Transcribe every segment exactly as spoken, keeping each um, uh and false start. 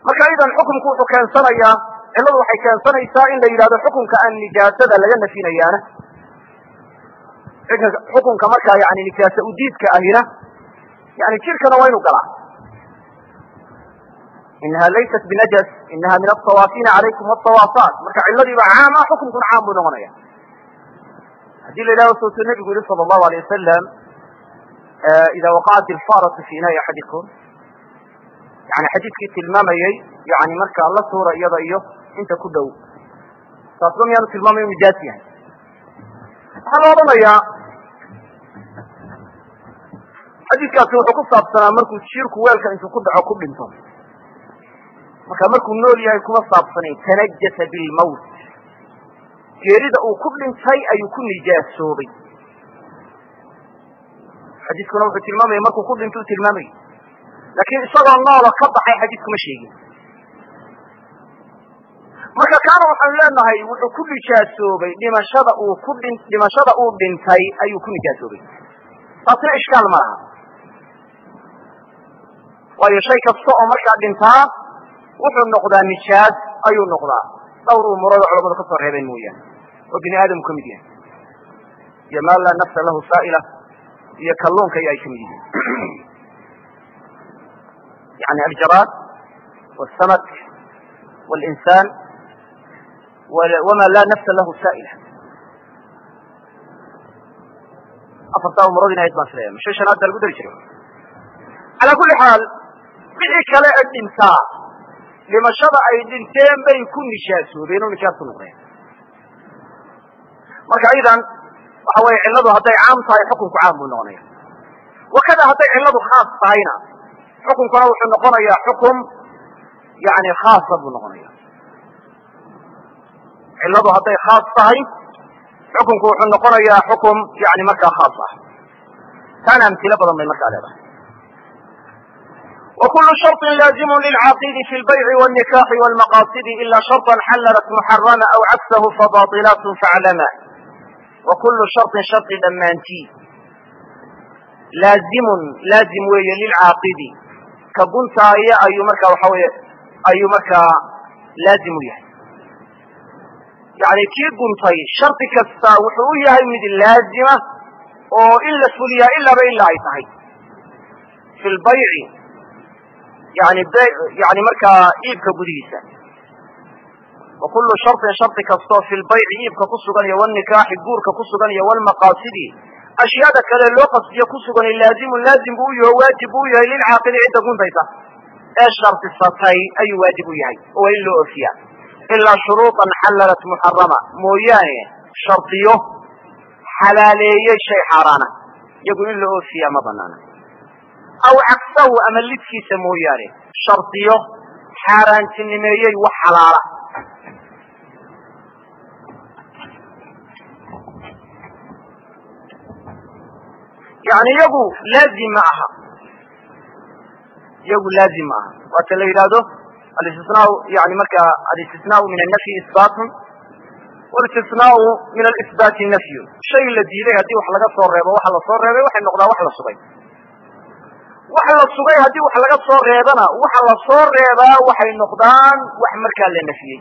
marka idan xukunku wuxuu keensanayaa ciladu waxay keensanaysaa in la yidhahdo xukunka aan nijaasada laga nafinayaana xukunka markaa yani nijaasa udiidka ahina yani jirkana waa inuu galaa inaha laysat binajas inaha min aلطawaafina calaykum wالطawaafaat marka ciladii baa caam ah xukunkuna caam buu noqonaya haddii la yidhahdo sootuu nebigu yihi salى الlahu alيه wasalam ida waqacat ilfaratu fi inaai axadikum yani xadiidkii tilmaamayey yani markaa la tuura iyada iyo inta ku dhow taasba miyaanu tilmaamayo nijaas yahay waxaa la odhanayaa xadiidkaasi wuxuu ku saabsanaa markuu jiirku weelka intuu ku dhaco ku dhinto marka markuu nool yahay kuma saabsanayn tanajasa bilmawt geerida uu ku dhintay ayuu ku nijaasoobay xadiiskuna wuxuu tilmaamaya markuu ku dhinto u tilmaamaya laakiin isagoo noola ka baxay xadiiskuma sheegin marka kaana waxaanu leenahay wuxuu ku nijaasoobay dhimashada uu ku dhin dhimashada uu dhintay ayuu ku nijaasoobay taasina ishkaal ma laha waayo shay kasta oo markaa dhintaa wuxuu noqdaa nijaas ayuu noqdaa dhowr umuurada culamadu ka soo reebeen mooyaane oo bini aadamku ka mid yahay iyo maa laa nafsa lahu saa'ila iyo kalluunka iyo ay ka mid yihiin yani aljaraad wاsamak wاlinsaan wama laa nafsa lahu saa'ila afartaa umurood in ayd baan filaya mashay shanaad baa lagu dari jiray calaa kulli xaal wixii kale ee dhintaa dhimashada ay dhinteen bay ku nijaasoobeen oo nijaas ku noqdeen marka idan waxa weeye cilladu hadday caam tahay xukunku caam buu noqonaya wakada hadday cilladu khaas tahayna xukunkuna wuxuu noqonayaa xukum yani khaasa buu noqonaya cilladu hadday khaas tahay xukunku wuxuu noqonayaa xukum yani markaa khaas ah taana amtilo badan bay markaa leedahay وkul شharط laaزim lilcaaqidi fi اlbayc والنikaxi والmaqaصidi ila شharطa xalalat muxarama aw cagsahu fabaطilaat faclama وkulu شharطin sharطi dhammaantii laazimun laazim weeye lilcaaqidi ka guntaaya ayuu markaa waxa weye ayuu markaa laazim u yahay yani kii guntay shardi kasta wuxuu u yahay mid laazima oo in la fuliyaa ilaaba ilaa ay tahay fi lbayci yani yani markaa iibka gudihiisa wakulu sharطin shardi kastoo fi lbayci iibka ku sugan iyo wnikaaxi guurka ku sugan iyo wlmaqaasidi ashyaada kale loo qasdiyo ku sugan laazimun laazim buu u yaho waajib buu u yahay lilcaaqidi cidda guntaysa ee shardisatay ayuu waajib u yahay oo waa in loo ofiyaa ilaa shuruuطan xalalat muxarama mooyaane shardiyo xalaaleeyey shay xaaraana iyagu in la oofiyaa ma banaana aw cagsahu ama lidkiisa mooyaane shardiyo xaaraantinimeeyey wax xalaala yani iyagu laazim ma aha iyagu laazim ma aha waata la yidhaahdo alistisnaa yani marka alistisnaau min annafyi isbaatun walistisnaau min alisbaati nafyun shay la diiday haddii wax laga soo reebo waxa la soo reebay waxay noqdaa wax la sugay wax la sugay haddii wax laga soo reebana waxa la soo reebaa waxay noqdaan wax markaa la nafiyey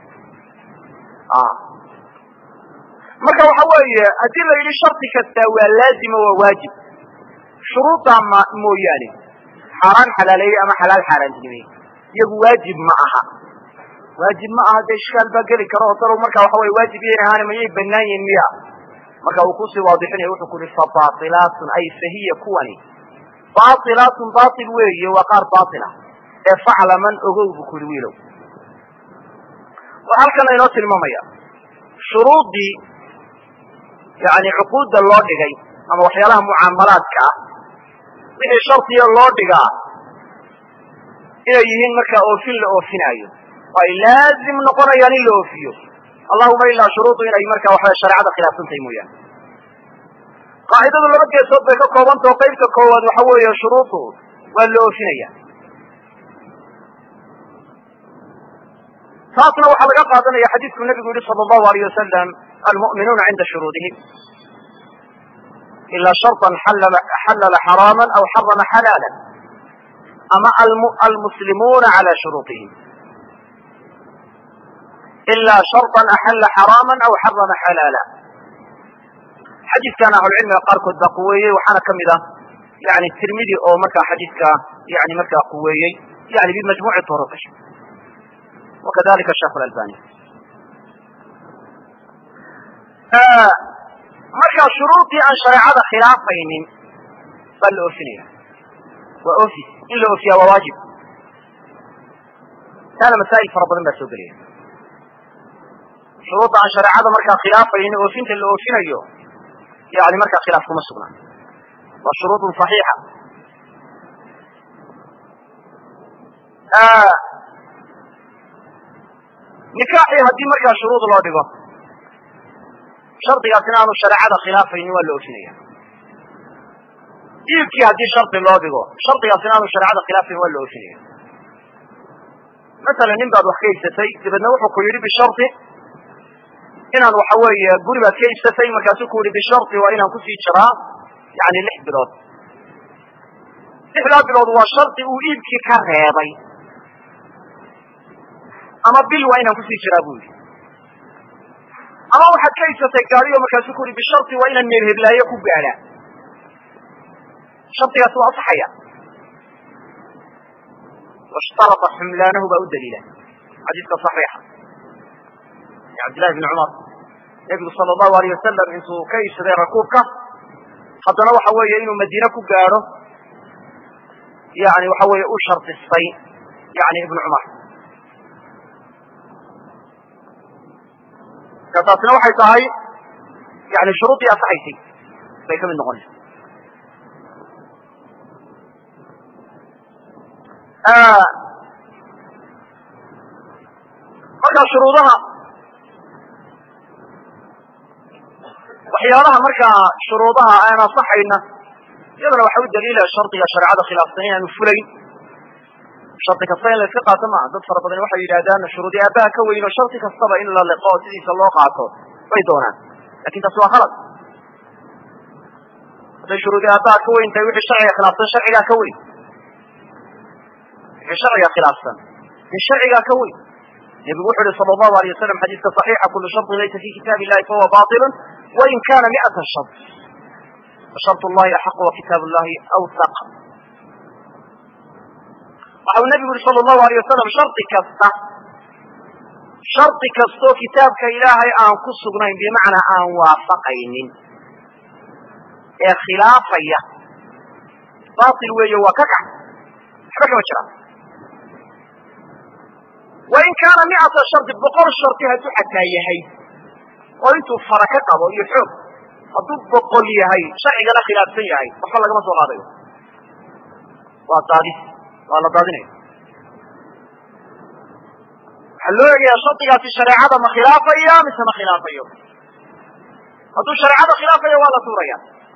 marka waxa weeye haddii la yidhi shardi kasta waa laazima waa waajib shuruuddaa ma mooyaane xaaraan xalaaleeyey ama xalaal xaaraantinimeeyey iyagu waajib ma aha waajib ma aha dee ishkaal baa geli karo o dalow marka waxa weye waajib yayn ahaana mayay banaan yihin miya marka uu kusii waadixinaya wuxuu ku yihi fabaailaatun ay fahiya kuwani baailaatun baail weeye waa qaar baail ah ee faclaman ogow buu ku yihi wiilow waxaa halkan inoo tilmaamaya shuruuddii yani cuquudda loo dhigay ama waxyaalaha mucaamalaadka ah wixii shardiya loo dhigaa inay yihiin markaa oofin la oofinaayo oo ay laazim noqonayaan in la oofiyo allahuma ilaa shuruudu inay markaa waxawe shareecada khilaafsantahay mooyaane qaacidadu laba geesood bay ka koobantao qaybta koowaad waxa weeye shuruudu waa la oofinaya taasna waxaa laga qaadanaya xadiidku nabigu yihi sala allahu alayh wasalam almu'minuuna cinda shuruudihim ilaa sharطan xallala xaraama aw xarama xalaala ama almuslimuuna calى shuruuطihim إلا شرطا أحل حراما أو حرم حلالا. حديث كان أهل العلم قاركود بقوية وحنا كمذا يعني الترمذي أو مكة حديث يعني مكة قوية يعني بمجموع طرقه، وكذلك الشيخ الألباني. آه مكة شروطي أن شريعة خلافين بل أوفنية وأوفي إلا أوفيا وواجب. كان مسائل فربنا ما سوق ليه شروط عن شريعة مكة خلافين أوفنت اللي أوفينيو يعني مكة خلافكم السنة والشروط صحيحة. آه نكاحي هدي مكة شروط الله دقا شرط يأتناه الشريعة خلافين ولا أوفينية. إيكي هدي شرط الله دقا شرط يأتناه الشريعة خلافين ولا أوفينية. مثلا نبدأ وحكي ستي تبدأ وحو كيري بالشرط إن أنا وحوي قريبا كيف ستي مكاسوكوري بالشرط وإن أنا كسي شراء يعني لح بلاد لح بلاد هو شرط وإيبكي كرهيبي أما بل وإن أنا كسي شراء بولي أما واحد كيف ستي قاريو مكاسوكوري بالشرط وإن أنا مرهب لا يكون بعلا شرط يسوى صحيح واشترط حملانه بأو دليلا. حديث صحيح عبد الله بن عمر يقول صلى الله عليه وسلم انتو كيس ذي ركوبك حتى لو حوية انو مدينة كباره يعني وحوية اشرط الصي يعني ابن عمر كتاتنا وحي صحي يعني شروطي أصحيتي بيك من نغني. آه مركا شروطها وحيالها مركا شروطها أنا صحينا يضرب حول دليل الشرط يا شرعة خلاف سنين المفلين شرط كالصين للثقة تمع ضد فربضين وحي إلادان الشروط أباها كوين وشرط كالصبا إلا اللقاء سيدي صلى الله قاعته ويدونا لكن تسوى خلط هذا الشروط أباها كوين تيوحي الشرعي خلاف الشرعي كوين الشرعي خلاف سنة الشرعي كوين يقول صلى الله عليه وسلم حديث صحيح كل شرط ليس في كتاب الله فهو باطل وإن كان مئة شرط وشرط الله أحق وكتاب الله أوثق. وحو النبي صلى الله عليه وسلم شرط كسته شرط كستو كتابك إلهي آن كسقنين بمعنى آن وافقين خلافية باطل ويجو وككع حبك مجرى. وإن كان مئة شرط بقر الشرط هدو حتى يهي وإنتو فركة قبو يحب هدو بقل يهي شرعي لا خلاف سيهي وحال لك ما سوى غاضي وطاريس وعلى ضادنين حلوه يا شرطي في الشريعة ما خلافية مثل ما خلافية هدو الشريعة خلافية ولا سوريا.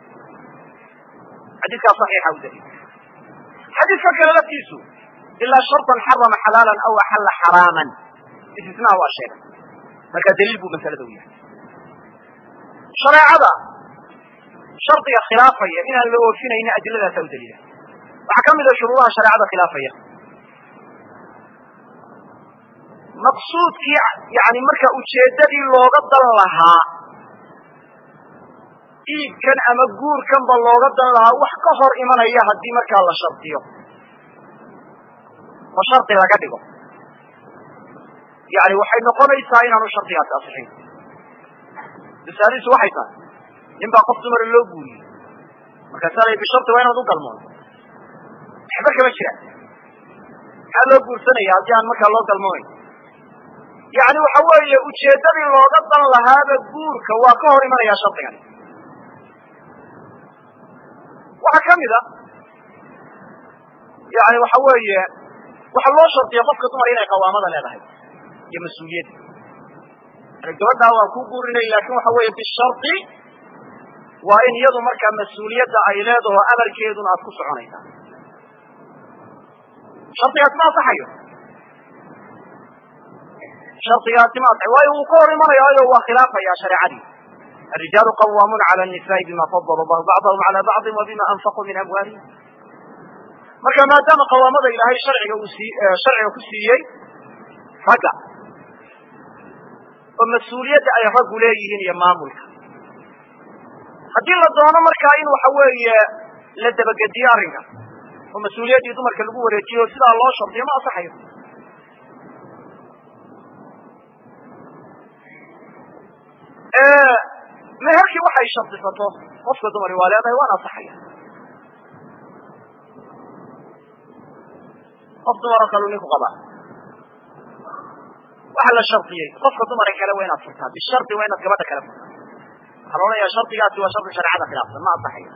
حديث صحيح أو دليل حديث كان لا تيسو إلا شرطا حرم حلالا أو أحل حراما استثناء وأشياء فك دليل بو مثل دوية شريعة شرط خلافية إن اللي فينا إن أدلة أو دليل وحكم إذا شروطها شريعة خلافية مقصود يعني مركا أشيددي لوغة لها إيه كان أمجور كان باللوغة لها وحكهر إيمان إياها دي مركا الله شرطيه وشرط لقدقه يعني وحي نقول إيسائين عنه شرطيات أصحين بساليس وحيطا ينبع قفت مر اللوغوني مكسالي بشرط وين وضوك المون حبك مشرع هل لوغور سنة يعطيان مكا اللوغ المون يعني وحوالي أتشيدني لوغة لهذا الجور كواكهر إيمان يا شرط يعني وحكم إذا يعني وحوالي waxa loo shartiyo qofka dumar inay qawaamada leedahay iyo mas'uuliyad gabadha waa ku guurinay laakiin waxa weeye bisharti waa in iyadu marka mas'uuliyadda ay leedahay amarkeeduna aad ku soconaysaa shartigaas ma saxayo shartigaas ma saxayo waayo uu ka hor imanayo waa khilaafaya shariicadii الرجال قوامون على النساء بما فضل الله بعضهم على بعض وبما أنفقوا من أموالهم marka maadaama qawaamada ilaahay sharciga uu sii sharciga ku siiyay raga ومسؤولية أي رجل ليهن يا مامولك هدي الله دونا مركا إن وحوي لدبق ديارنا ومسؤولية يدمر كالقوة ريتيو سيدا الله شرطي ما أصحيه آه ما هركي وحي شرطي فطوه وفق دمري والي وانا أصحيه وفق دمرك لونيك غبا وحل الشرطية وفق دمرك لوين أصحيه بالشرط وين أصحيه كلام حلونا يا شرطي قاتل وشرط شرعات خلافة ما أصحيه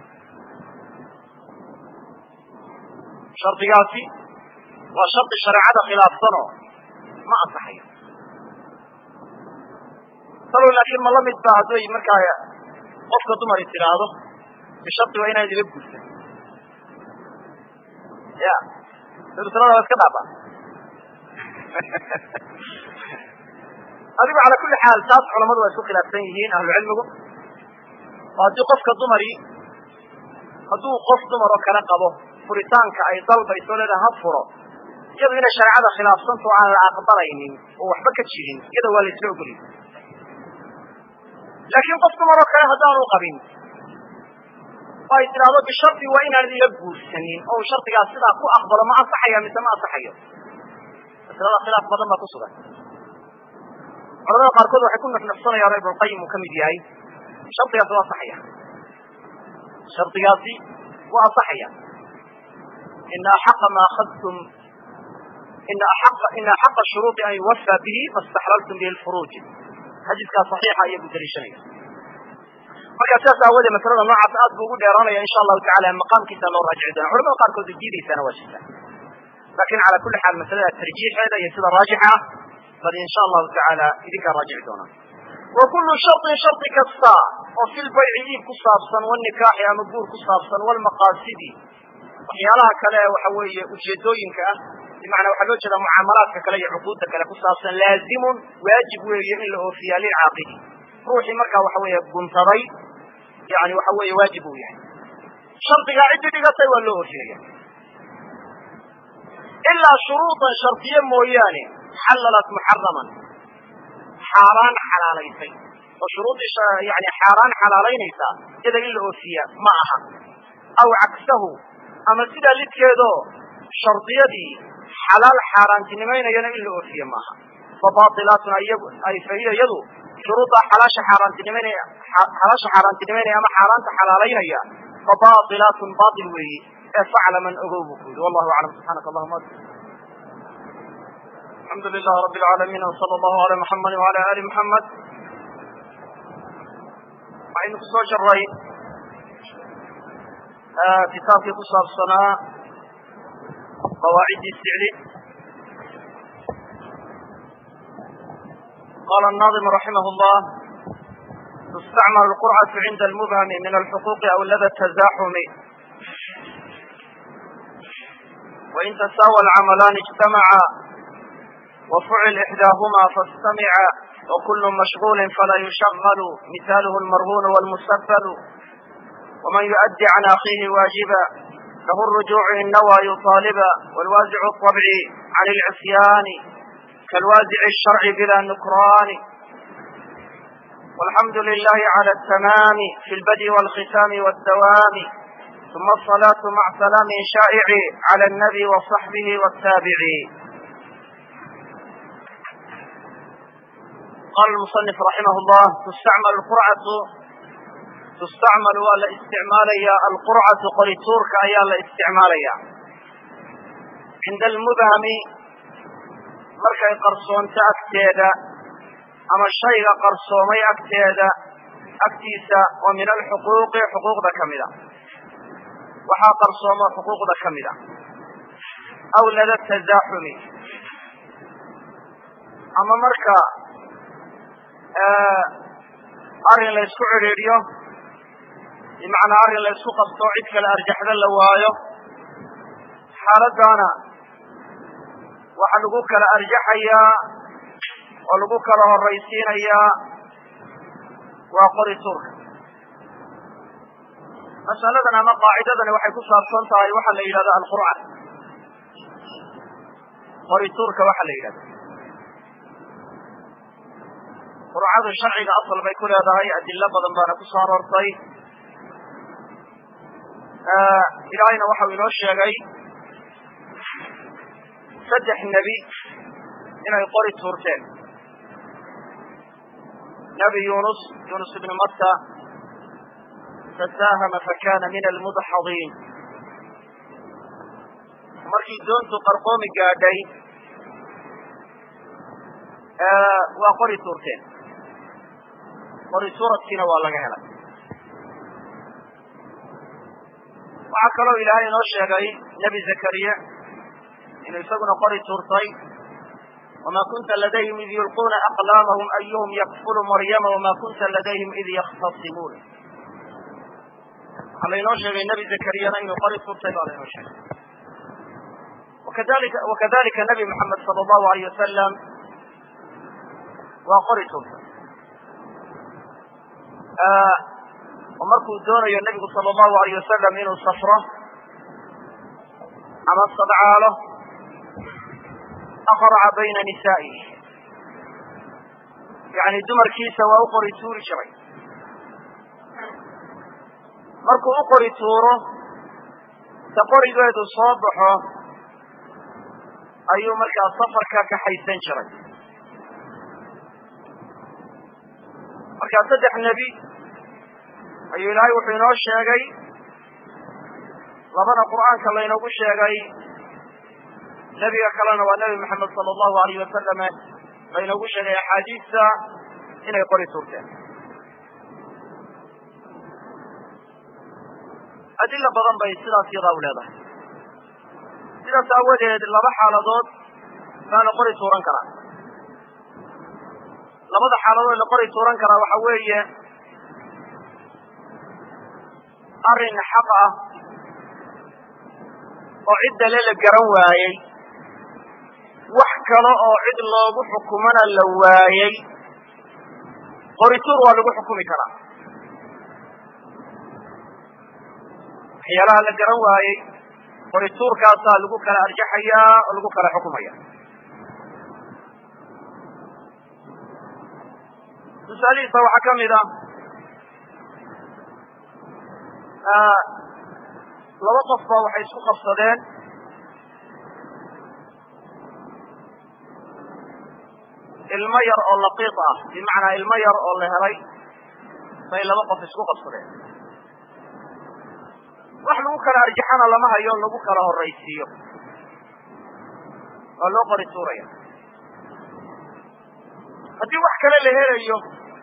شرطي قاتل وشرط شرعات خلافة ما أصحيه قالوا لكن ما لم يتباهدوا يمركا وفق دمر التلاده بشرط وين هذه لبسه يا ترى بس كذا بقى هذه على كل حال تاس علماء وسوق الأسنيين أهل العلم وهذه قفك دمري هذو قف دمر وكان قبه فريتان كأي طلب يسول لها فرو يبغى إن الشريعة خلاف صنف على الأقدارين وحبكت شيء كده هو اللي يسلوه قليل لكن قف دمر وكان هدان وقبين فايتلاده بشرط وين الذي يبقوا السنين أو شرط قاصدة أكو أخبر ما أصحيه مثل ما أصحيه مثل هذا خلاف بدل ما تصبح علماء قاركود وحيكون نحن نفسنا يا رب القيم وكمل ياي شرط قاصي وصحيه شرط قاصي وصحيه إن أحق ما أخذتم إن أحق إن أحق الشروط أن يوفى به فاستحللتم به الفروج حديث كان صحيح أي بدري شنيع marka taas awada masalada noocaas aad buu ugu dheeraanaya insha Allah ta'ala maqam kiisa loo raajicidana culimada qaar kood diidaysan waa shita laakiin ala kulli xaal masalada tarjiixeeda iyo sida raajixa bal insha Allah ta'ala idinka raajicidona wa kullu shart shart kasta oo fil bay'i ku saabsan wal nikah ama guur ku saabsan wal maqasidi waxyaalaha kale waxa weeye ujeedooyinka ah بمعنى waxa loo jeedaa muamalaadka kale iyo xuquuqda kale ku saabsan laazimun waajib weeye in la oofiyo lil aaqidi ruuxi marka waxa weeye guntaday يعني وحوي واجب وياه شرط قاعد دغتي ولا اوفيه الا شروطا شرطيه مويانه حللت محرما حرام حلاليتي وشروط يعني حرام حلالينيسا اذا الا اوفيه معها او عكسه اما سيده لكيدو شرطيدي حلال حرام تنمين ينا الا اوفيه معها فباطلات اي فهي يدو شروط حلاش حرام تنمين حلاش حرام تنمين أما حرام تحلالين يا فباطلات باطل وي فعل من أغوبك والله أعلم سبحانك اللهم الحمد لله رب العالمين وصلى الله على محمد وعلى آل محمد وعين قصوى شرين آه كتاب قصة الصلاة قواعد السعر قال الناظم رحمه الله تستعمل القرعة عند المبهم من الحقوق أو لدى التزاحم وإن تساوى العملان اجتمعا وفعل إحداهما فاستمع وكل مشغول فلا يشغل مثاله المرهون والمسبل ومن يؤدي عن أخيه واجبا له الرجوع إن نوى يطالبا والوازع الطبعي عن العصيان كالوازع الشرعي بلا نكران والحمد لله على التمام في البدء والختام والدوام ثم الصلاة مع سلام شائع على النبي وصحبه والتابعين. قال المصنف رحمه الله تستعمل القرعة تستعمل ولا استعمالية القرعة قريتورك أيا الاستعمالية عند المبهم مركي قرصون تأكتيدا أما الشيء قرصومي أكتيدا أكتيسا ومن الحقوق حقوق ذا كاملة وحا قرصوما حقوق ذا كاملة أو لدى التزاحم أما مركا آه أرين لا يسكو عريريو بمعنى أرين لا يسكو قصدو عدك الأرجح ذا اللوايو حالدانا وحلقوك الأرجحيا ولقوك له الرئيسين يا وقري ترك مسألتنا ما قاعدتنا وحي كسر صنطة وحل إلى ذا القرآن قري ترك وحل إلى ذا qurcadu sharciga asal bay ku leedahay adilo badan baana ku soo aroortay ilaahayna waxau inoo sheegay saddex nebi inay qori tuurteen nebi yunus yunus ibnu matta fasaahama fakana min almudxadiin markii doontu qarqoomi gaadhay waa qori tuurteen qori tuuradkiina waa laga helay waxaa kaloo ilaahay inoo sheegay nebi zakariya inuu isaguna qori tuurtay wama kunta ladayhim id yulquuna aqlaamahum ayuhum yakfulu maryama wama kunta ladayhim id yakhtasimuun waxaa lainoo sheegay nebi zakariyana inuu qori tuurtay baa lainoo sheegay wakadalika wakadalika nebi moxamed sala allahu alayh wasalam waa qori tuurtay oo markuu doonayo nebigu sala allahu alayh wasalam inuu safro ama sadcaalo aqraca bayna nisaa'ihi yani dumarkiisa waa u qori tuuri jiray markuu u qori tuuro ta qorigeedu soo baxo ayuu markaa safarka kaxaysan jiray markaa saddex nebi ayuu ilaahay wuxuu inoo sheegay labana qur'aanka laynoogu sheegay nebiga kalena waa nebi moxamed sala allahu alayh wasalam laynoogu sheegay axaadiista inay qori tuurteen adilo badan bay sidaas yadaa u leedahay sidaas aawadeed laba xaaladood baa la qori tuuran karaa labada xaaladood la qori tuuran karaa waxa weeye arrin xaq ah oo cidda le la garan waayey wax kale oo cid loogu xukumana la waayey qorituur waa lagu xukumi karaa waxyaalaha la garan waayey qorituurkaasaa lagu kala arjaxayaa oo lagu kala xukumaya tusaalihiisa waxaa ka mid ah laba qof baa waxay isku qabsadeen ilmo yar oo laqiid ah bimacnaa ilmo yar oo la helay bay laba qof isku qabsadeen wax lagu kala arjaxana lama hayo lagu kala horaysiiyo waa loo qori tuuraya haddii wax kale la helayo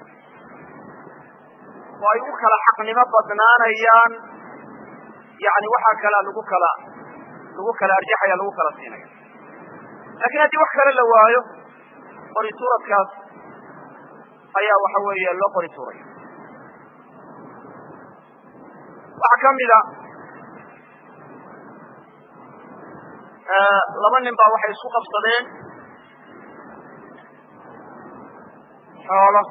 oo ay u kala xaqnimo badnaanayaan yani waxaa kalea lagu kala lagu kala arjaxaya lagu kala siinaya lakin haddii wax kale la waayo qori tuuradkaas ayaa waxa weeye loo qori tuuraya waxaa kamida laba nin baa waxay isku qabsadeen xoolo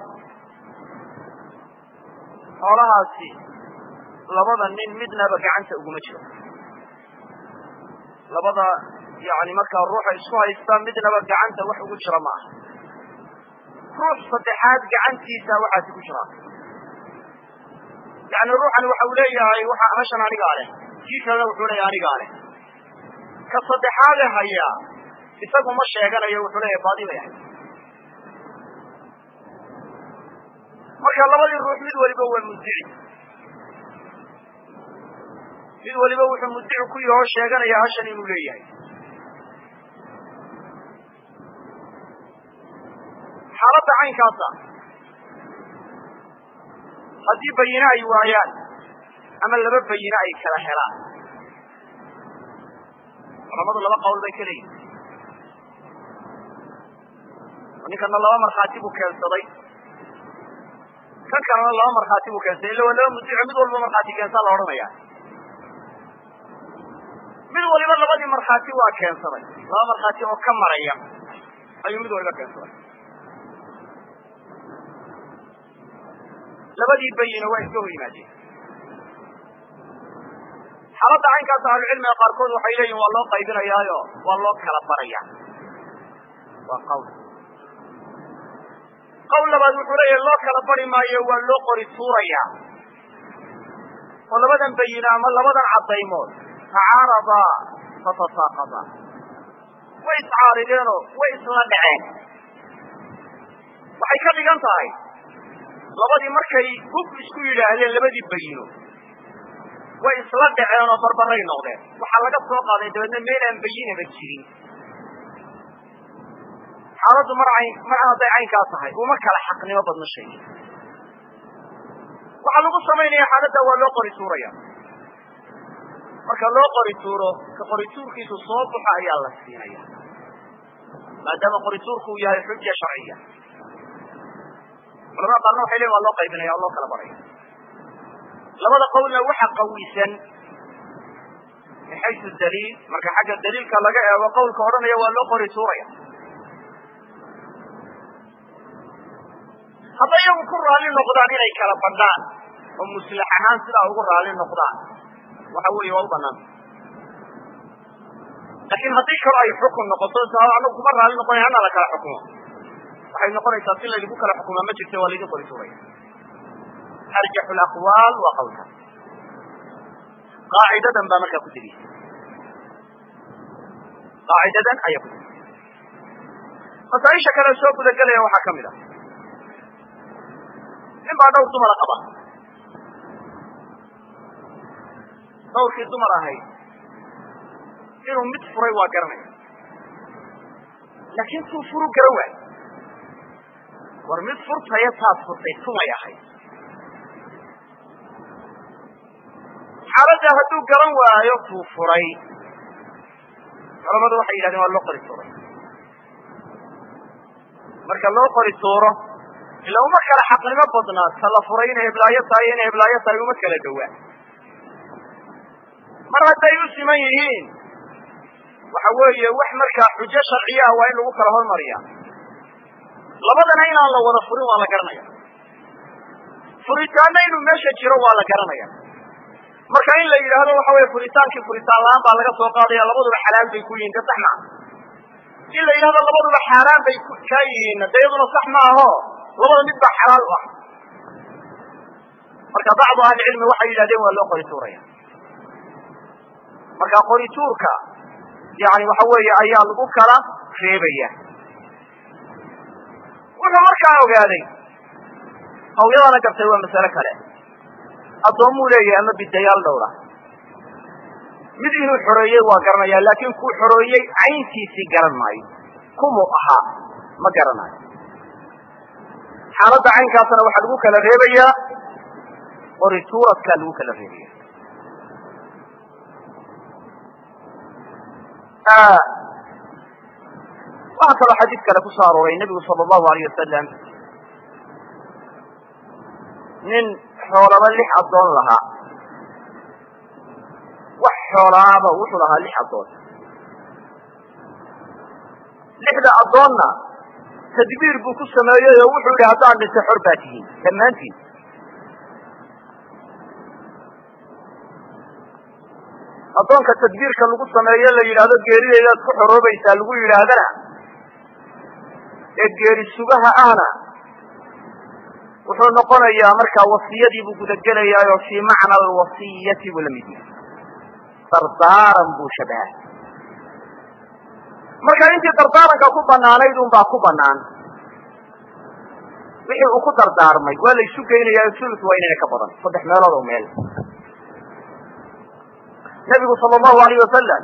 xoolahaasi labada nin midnaba gacanta uguma jiro labada yani markaa ruuxa isku haysta midnaba gacanta wax ugu jira ma aha ruux saddexaad gacantiisa waxaasi ku jiraa yani ruuxani waxa uu leeyahay waxa meshan anigaa leh kii kalena wuxuu leeyahay anigaa leh ka saddexaade hayaa isagu ma sheeganayo wuxuu leeyahay baadi bay ahay marka labadii ruux mid waliba waa muddici mid waliba wuxuu muddici ku yaho sheeganaya hashan inuu leeyahay xaaladda caynkaasa haddii bayine ay waayaan ama laba bayine ay kala helaan culamadu laba qawl bay ka leeyihin ninkana laba markhaati buu keensaday kan kalena laba markhaati buu keensaday illa waa laba muddico mid walba markhaati keensaa la odhanaya mid waliba labadii markhaati waa keensaday laba markhaati oo ka maraya ayuu mid waliba keensaday labadii bayina waa iska hor yimaadeen xaaladda caynkaas ahlucilmiga qaarkood waxay leeyihin waa loo qaybinayaayo waa loo kala baraya waa qawl qowl labaad wuxuu leeyahay loo kala bari maayo waa loo qori tuuraya oo labadan bayina ama labadan caddaymood tacaarada fatasaaqada way iscaarideenoo way isla dhaceen waxay ka dhigan tahay labadii markay hub isku yidhaahdeen labadii bayino way isla dhaceen oo barbaray noqdeen waxaa laga soo qaaday dabeedna meel aan bayinaba jirin xaaladdu mar cayn mar hadday caynkaa tahay uma kala xaqnimo badno shay waxaa lagu samaynaya xaaladda waa loo qori tuuraya marka loo qori tuuro ka qori tuurkiisu soo baxa ayaa la siinaya maadaama qori tuurku uu yahay xuja sharciya culamada qaarna waxay leeyihin waa loo qaybinaya oo loo kala baraya labada qowlna waxa qawisan min xaysu daliil marka xagga daliilka laga eego qowlka odhanaya waa loo qori tuuraya hadday iyagu ku raali noqdaan inay kala bandhaan oo muslax ahaan sidaa ugu raali noqdaan waxa weeye waa u banaan laakiin haddii kale ay xukun noqoto sabab anagu kuma raali noqonay hana la kala xukumo waxay noqonaysaa si laydigu kala xukumaa ma jirta waa laydin qori tuuraya arjaxu laqwaal waa qawlka qaacidadan baa markaa ku tegeysa qaacidadan ayaa ku tegeysa masaaisha kale soo gudagelaya waxaa kamid ah in baa dhowr dumara qaba dhowrkii dumar ahayd inuu mid furay waa garanaya laakiin tuu furu garan waayo war mid furtaya taad furtay tumay ahayd xaaladda hadduu garan waayo tuu furay culamadu waxay yidhahdeen waa loo qori tuuray marka loo qori tuuro ila uma kala xaqnimo badnaa ta la furay inay heblaayo tahay inay heblaayo tahay uma kala dhowaa mar hadday u siman yihiin waxa weeye wax markaa xujo sharciya ah waa in lagu kala hormariya labadana inaan la wada furin waa la garanaya furitaanna inuu meesha jiro waa la garanaya marka in la yidhaahdo waxa weye furitaankii furitaan la-aan baa laga soo qaadaya labaduba xalaal bay ku yihiin de sax maaha in la yidhahdo labaduba xaaraan bay kaa yihiinna de iyaduna sax maaho labada mid baa xalaal u ah marka bacdu ahlicilmi waxay yidhahdeen waa loo qori tuuraya marka qori tuurka yani waxa weeye ayaa lagu kala reebaya wuxuu markaa ogaaday hawyadana gartay waa masale kale addoommuu leeyahay ama bidayaal dhowra mid inuu xoreeyey waa garanaya laakiin kuu xoreeyey cayntiisii garan maayo kumuu ahaa ma garanayo xaaladda caynkaasna waxaa lagu kala reebayaa qori tuuradkaa lagu kala reebaya waxaa kaloo xadiid kale ku soo arooray nebigu sala allahu alayh wasalam nin xoolaba lix addoon lahaa wax xoolaaba wuxuu lahaa lix addoon lixda addoonna tadbiir buu ku sameeyey oo wuxuu yidhi haddaan dhintay xor baa tihiin dhammaantiin addoonka tadbiirka lagu sameeye la yidhaahdo geerideedaad ku xoroobaysaa lagu yidhaahdana ee geeri sugaha ahna wuxuu noqonayaa markaa wasiyadii buu gudagelayaa oo fii macna alwasiyati buu la mid yahay dardaaran buu shabaha marka intii dardaaranka ku banaanayd un baa ku banaan wixii uu ku dardaarmay waa la isu geynayaa sulus waa inayna ka badan saddex meelood oo meel nebigu sala allahu alayh wasalam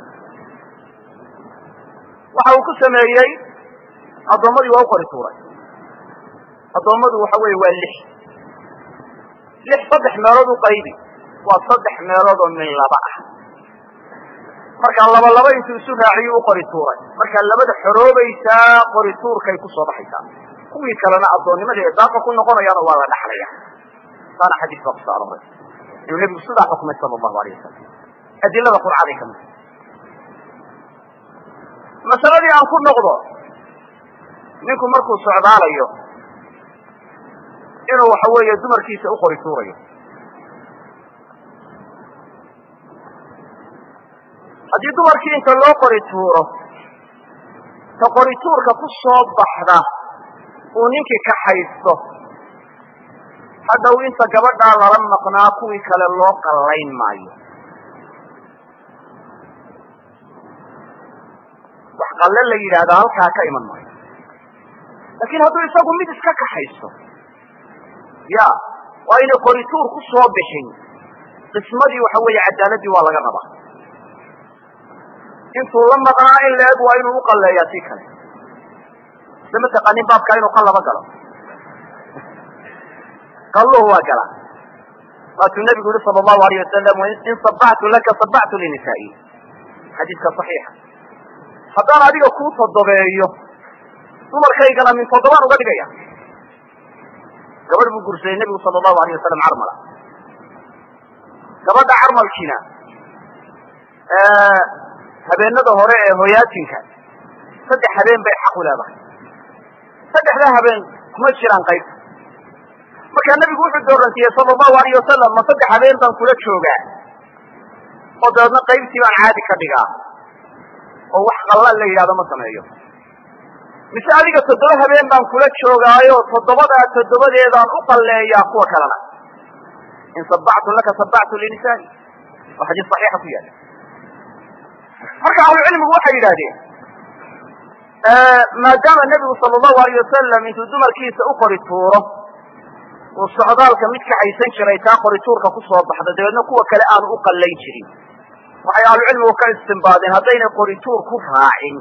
waxa uu ku sameeyey addoommadii waa u qori tuuray addoommadu waxa weeye waa lix lix saddex meelood u qaybi waa saddex meelood oo min laba ah markaa laba laba intuu isu raaciyo u qori tuuray markaa labada xoroobaysaa qori tuurkay ku soo baxaysaa kuwii kalena addoonnimadii idaaqa ku noqonayaana waa la dhaxlaya saana xadiis baa kusoo arooray inuu nebigu sidaa xukumay sala allahu alayh wasalam adilada qurcaday kamid masaladii aan ku noqdo ninku markuu socdaalayo inuu waxa weeye dumarkiisa u qori tuurayo haddii dumarkii inta loo qori tuuro ta qori tuurka ku soo baxda uu ninkii ka haysto hadhow inta gabadhaa lala maqnaa kuwii kale loo qallayn maayo. wax qalle la yidhaahdaa halkaa ka iman maayo. laakiin hadduu isagu mid iska kaxaysto ya waa inay qorituur ku soo bixin, qismadii waxa weeye cadaaladii waa laga rabaa. intuu la maqnaa in la eg waa inuu u qalleeyaa tii kale. se ma taqaanin baabkaa inuu qallaba galo. qalluhu waa gala. waatuu nabigu yihi sala allahu alayh wasalam in sabactu laka sabactu linisaa'i, xadiiska saxiixa. haddaan adiga kuu todobeeyo dumarkaygana min toddobaan uga dhigaya. gabadh buu guursaday nebigu sala allahu alayh wasalam carmala. gabadha carmalkiina habeenada hore ee hoyaatinka saddex habeen bay xaq u leedahay. saddexda habeen kuma jiraan qayb. markaa nebigu wuxuu dooransiiyey sala allahu alayh wasalam ma saddex habeen baan kula joogaa oo dabeedna qaybtii baan caadi ka dhigaa oo wax qalla la yidhahdo ma sameeyo, mise adiga toddoba habeen baan kula joogaayo toddobadaa toddobadeedaan u qalleeyaa kuwa kalena. in sabactu laka sabactu linisaa'i, waa xadiis saxiixa ku yaala. marka ahlucilmigu waxay yidhahdeen maadaama nebigu sala allahu alayh wasalam intuu dumarkiisa u qori tuuro uu socdaalka mid kaxaysan jiray taa qorituurka ku soo baxda dabeedna kuwa kale aanu u qallayn jirin, waxay ahlucilmigu ka istimbaadeen haddaynay qorituur ku raacin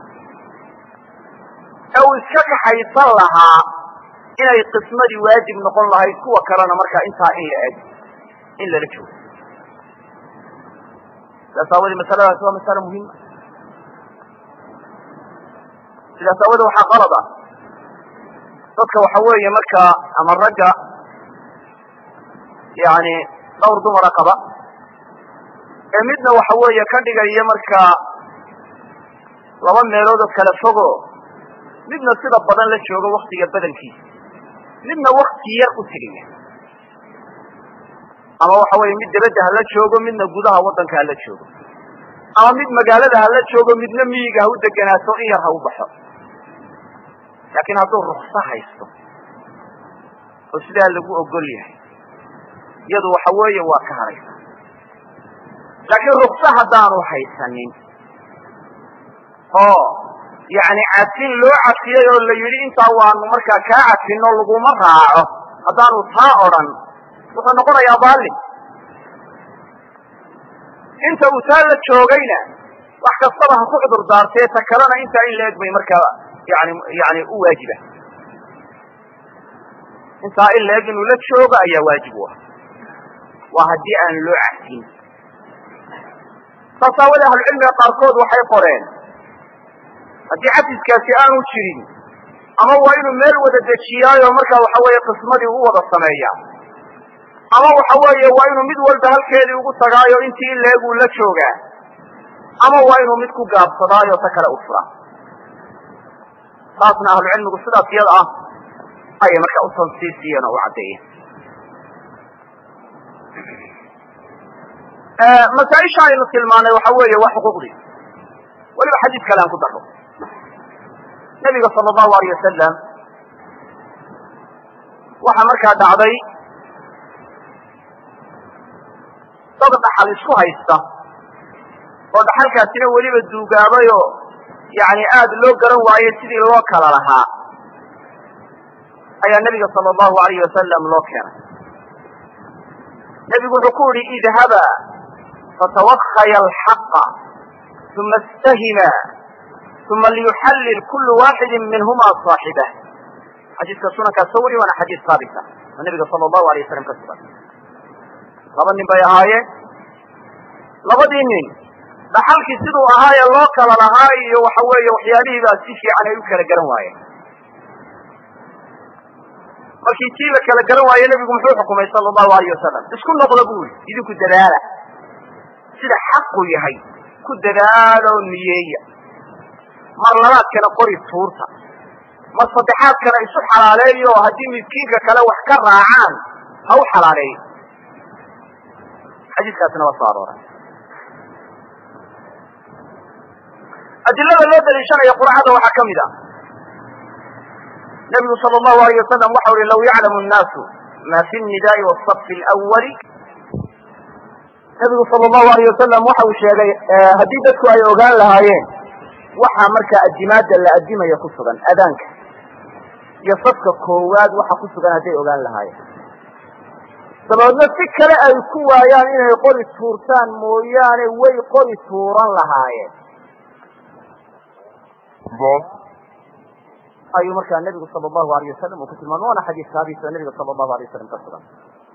ee uu iska kaxaysan lahaa inay qismadii waajib noqon lahayd kuwa kalena markaa intaa in la eg in lala joogo. sidaas aawadee masaladaasi waa masalo muhima. sidaas aawadee waxaa qalad ah dadka waxa weeye markaa ama ragga yani dhowr dumara qaba ee midna waxa weeye ka dhigaya markaa laba meeloodoo kala fogo, midna sida badan la joogo waktiga badankiisa, midna wakti yar u tegaya. ama waxa weeye mid dabadda hala joogo, midna gudaha waddanka hala joogo, ama mid magaalada hala joogo, midna miyiga ha u deganaato in yar ha u baxo. laakiin hadduu rukso haysto oo sidaa lagu ogol yahay iyadu waxa weeye waa ka haraysa. laakiin rukso haddaanu haysanin oo yani cafin loo cafiyey oo la yidhi intaa waanu markaa kaa cafino laguma raaco, haddaanu taa odhan wuxuu noqonayaa daalim. inta uu taa la joogayna wax kastaba ha ku cudur daartee ta kalena intaa in la eg bay markaa yani yani u waajiba. intaa in la eg inuu la joogo ayaa waajib u ah, waa haddii aan loo cafin. saas aawadee ahlucilmiga qaarkood waxay qoreen haddii cafiskaasi aanu jirin ama waa inuu meel wada dejiyaayo markaa waxa weeye qismadii u wada sameeyaa, ama waxa weeye waa inuu mid walba halkeedii ugu tagaayo intii in la eg uu la joogaa, ama waa inuu mid ku gaabsadaayo ta kale u furaa. taasna ahlucilmigu sidaas iyada ah ayay markaa u tansiisiyeen oo u caddeeyeen. masaaisha aynu tilmaanay waxa weeye waa xuquuqdii. weliba xadiis kale aan ku daro, nabiga sala allahu alayh wasalam waxaa markaa dhacday dad dhaxal isku haysta oo dhaxalkaasina weliba duugaabay oo yani aad loo garan waaye sidii loo kala lahaa ayaa nabiga sala allahu alayh wasalam loo keenay. nebigu wuxuu ku yihi idhaba fatawakaya alxaqa uma istahima uma liyuxallil kulu waaxidi minhuma saaxibah. xadiiska sunankaa soo wari waana xadiis haabita oo nabiga sala allahu alayh wasalam ka sugan. laba nin bay ahaayeen. labadii nin dhaxalkii siduu ahaaye loo kala lahaa iyo waxa weeye waxyaalihii baa si fiican ay u kala garan waayeen. markii tii la kala garan waaye nebigu muxuu xukumay sala allahu alayh wasalam, isku noqda buu yidhi, idinku dadaala sida xaqu yahay ku dadaala oo niyeeya. mar labaadkana qori tuurta, mar saddexaadkana isu xalaaleeyo oo haddii midkiinka kale wax ka raacaan ha u xalaaleeyo. xadiiskaasina waa soo arooray. adilada loo daliishanaya qurcada waxaa ka mid ah nabigu sala allahu alayh wasalam waxa uhi law yaclamu nnaasu ma fi nnidaai wasafi alawali nabigu sala allahu alayh wasalam waxa uu sheegay haddii dadku ay ogaan lahaayeen waxaa markaa adimaada la adimaya ku sugan adaanka iyo safka koowaad waxa ku sugan hadday ogaan lahaayeen dabeedna si kale ay ku waayaan inay qori tuurtaan mooyaane way qori tuuran lahaayeen ayuu markaa nabigu sala allahu alayh wasalam uu ku tilmaamay waana xadiis saabisa nabiga sala allahu alayh wasalam ka sugan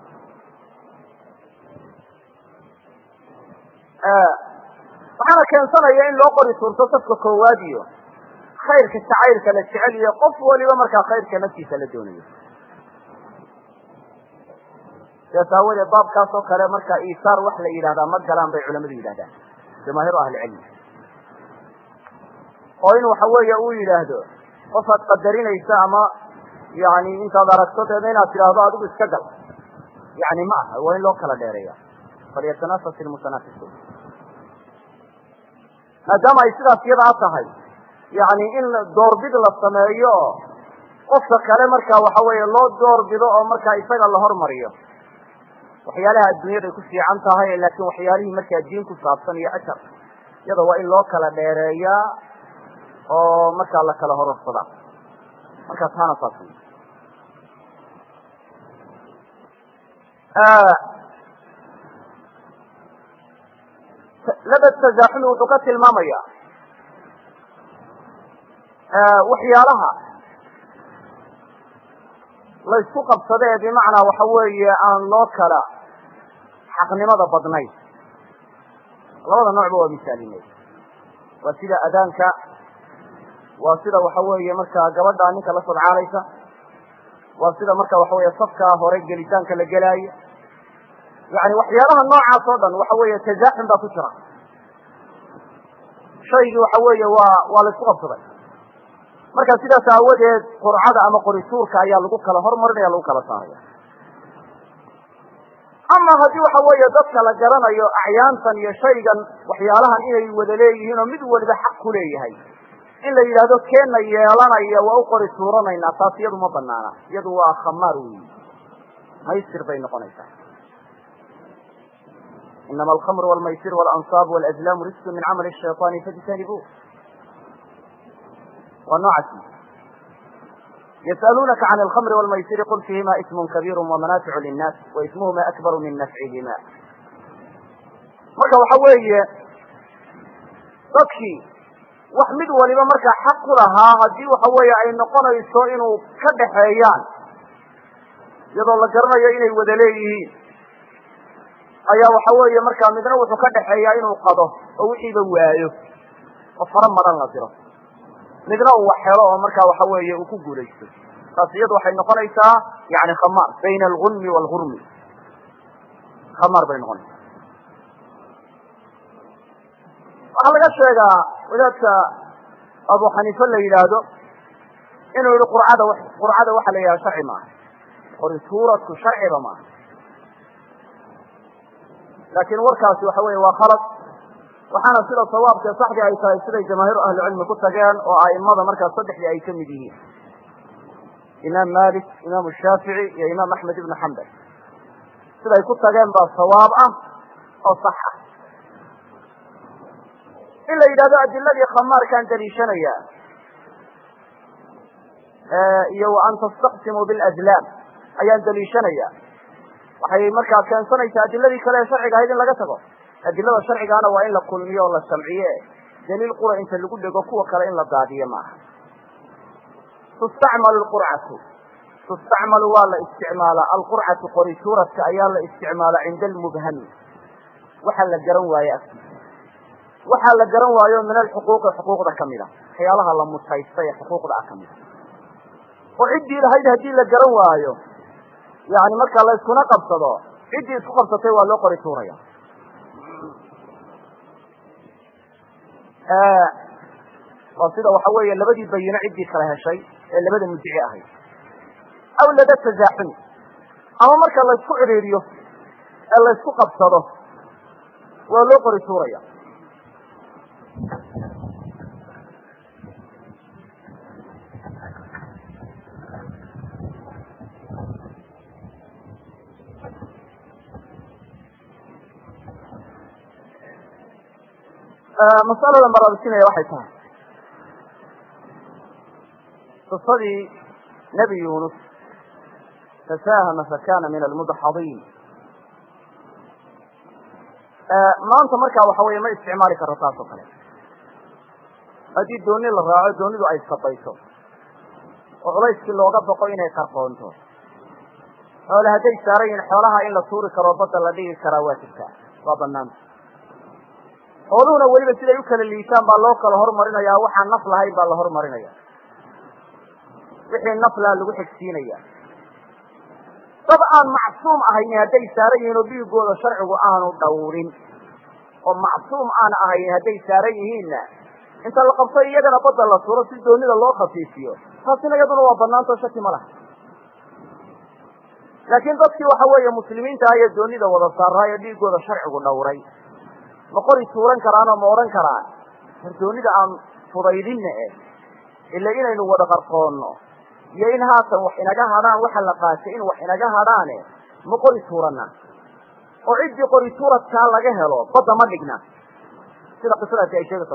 waxaana keensanaya in loo qori tuurto safka koowaad iyo khayrka jacaylka la jecel iyo qof waliba markaa khayrka naftiisa la doonayo sidaas aawadeed baabkaas oo kale markaa iisaar wax la yidhahdaa ma galaan bay culamadu yidhahdaan jamaahiiru ahlicilmi oo in waxa weeye uu yidhaahdo qofaad qadarinaysa ama yani intaad aragto deedna inaad tidhaahdo adigu iska gal yani ma aha waa in loo kala dheereeya falyatanafas ilmutanafisuun maadaama ay sidaas iyadaa tahay yani in doorbid la sameeyo oo qofka kale markaa waxa weeye loo doorbido oo markaa isaga la hormariyo waxyaalaha adduunyada ay ku fiican tahay laakiin waxyaalihii markaa diin ku saabsan iyo ajar iyada waa in loo kala dheereeyaa oo markaa la kala hororsadaa markaa taana saas wey laba tasaaxumi wuxuu ka tilmaamaya waxyaalaha laysku qabsadee bimacnaa waxa weeye aan loo kala xaqnimada badnayn labada noocba waa misaalinay waa sida adaanka waa sida waxa weeye markaa gabadha ninka la sodcaalaysa waa sida marka waxa weeye safkaa hore gelitaanka la gelaayo yani waxyaalaha noocaas oo dhan waxa weeye tasaaxum baa ku jira shaygii waxa weeye waa waa la isku qabsaday marka sidaas aawadeed qurcada ama qorituurka ayaa lagu kala hormarinaya lagu kala saaraya ama haddii waxa weeye dadka la garanayo acyaantan iyo shaygan waxyaalahan inay wada leeyihiin oo mid waliba xaq ku leeyahay in la yidhaahdo keena yeelanaya waa u qori tuuranaynaa taas iyadu ma banaana iyadu waa khamaar weyi maysir bay noqonaysaa inama alkhamr wlmaysir walansab walazlaam risku min camali shayطaani fajtanibuuh waa noocaasi yas'aluunaka can alkhamri wlmaysiri qul fiihima ismun kabiiru wamanaaficu linnaas waismuhuma akbaru min nafcihima marka waxa weeye dadkii wax mid waliba markaa xaq ku lahaa haddii waxa weeye ay noqonayso inuu ka dhaxeeyaan iyadoo la garanayo inay wada leeyihiin ayaa waxa weeye markaa midna wuxuu ka dhaxeeyaa inuu qado oo wixiiba waayo oo fara maran la diro midna uu wax helo oo markaa waxa weeye uu ku guulaysto taas iyadu waxay noqonaysaa yani khamaar bayna algunmi waalgurmi khamaar bay noqonaysaa waxaa laga sheegaa wadaadka abu xaniife la yidhaahdo inuu yihi qurcada qurcada waxa la yidhahda sharci maaha qorituuradku sharciba maaha laakiin warkaasi waxa weeye waa khalad waxaana sida sawaabka saxdii ay tahay siday jamaahiiru ahlicilmi ku tageen oo a'immada markaa saddexdii ay ka mid yihiin imaam malik imaam shaafici iyo imaam axmed ibnu xambal siday ku tageen baa sawaab ah oo sax ah in la yidhahdo adiladii khamaarkaan daliishanaya iyo wa an tastaqsimuu biladlaam ayaan daliishanaya waxay markaa keensanaysaa adiladii kale ee sharciga ahayd in laga tago adilada sharcigaana waa in la kulmiyo oo la jamciye daliil qura inta lagu dhego kuwa kale in la daadiyo maaha tustacmalu qurcatu tustacmalu waa la isticmaala alqurcatu qorituuradka ayaa la isticmaala cinda almubhami waxa la garan waaye agtiisa waxaa la garan waayo min alxuquuqi xuquuqda kamida waxyaalaha la mutaysta ee xuquuqda ah kamida oo ciddii lahayd haddii la garan waayo yani marka la iskuna qabsado ciddii isku qabsatay waa loo qori tuuraya waa sida waxa weeye labadii bayino ciddii kala heshay ee labada muddici ahayd aw lada tasaaxumi ama marka la isku ciriiriyo ee la isku qabsado waa loo qori tuuraya mas'aladan baraarujinaya waxay tahay qisadii nebi yunus fasaahama fakana min almudxadiin maanta markaa waxa weeye ma isticmaali karo taas oo kale haddii dooni la raaco doonidu ay sabayso oo culayskii looga boqo inay qarqoonto xoole hadday saaran yihiin xoolaha in la tuuri karo badda la dhigi karaa waa jirtaa waa banaanta xooluhuna weliba siday u kala liisaan baa loo kala hormarinayaa waxaan naf lahayn baa la hormarinaya wixii naflaa lagu xigsiinaya dad aan macsuum ahayn hadday saaran yihiin oo dhiigooda sharcigu aanu dhawrin oo macsuum aan ahayn hadday saaran yihiinna inta la qabto iyagana badda la tuuro si doonida loo khafiifiyo taasina iyaduna waa banaantao shaki ma laha laakiin dadkii waxa weeye muslimiinta ah ee doonida wada saaraa ee dhiigooda sharcigu dhawray ma qori tuuran karaan oo ma odhan karaan har doonida aan fudaydinna eh ila inaynu wada qarqoonno iyo in haatan wax inaga hadhaan waxa la qaatay in wax inaga hadhaane ma qori tuurana oo ciddii qori tuuradkaa laga helo badda ma dhigna sida qisadaasi ay sheegayso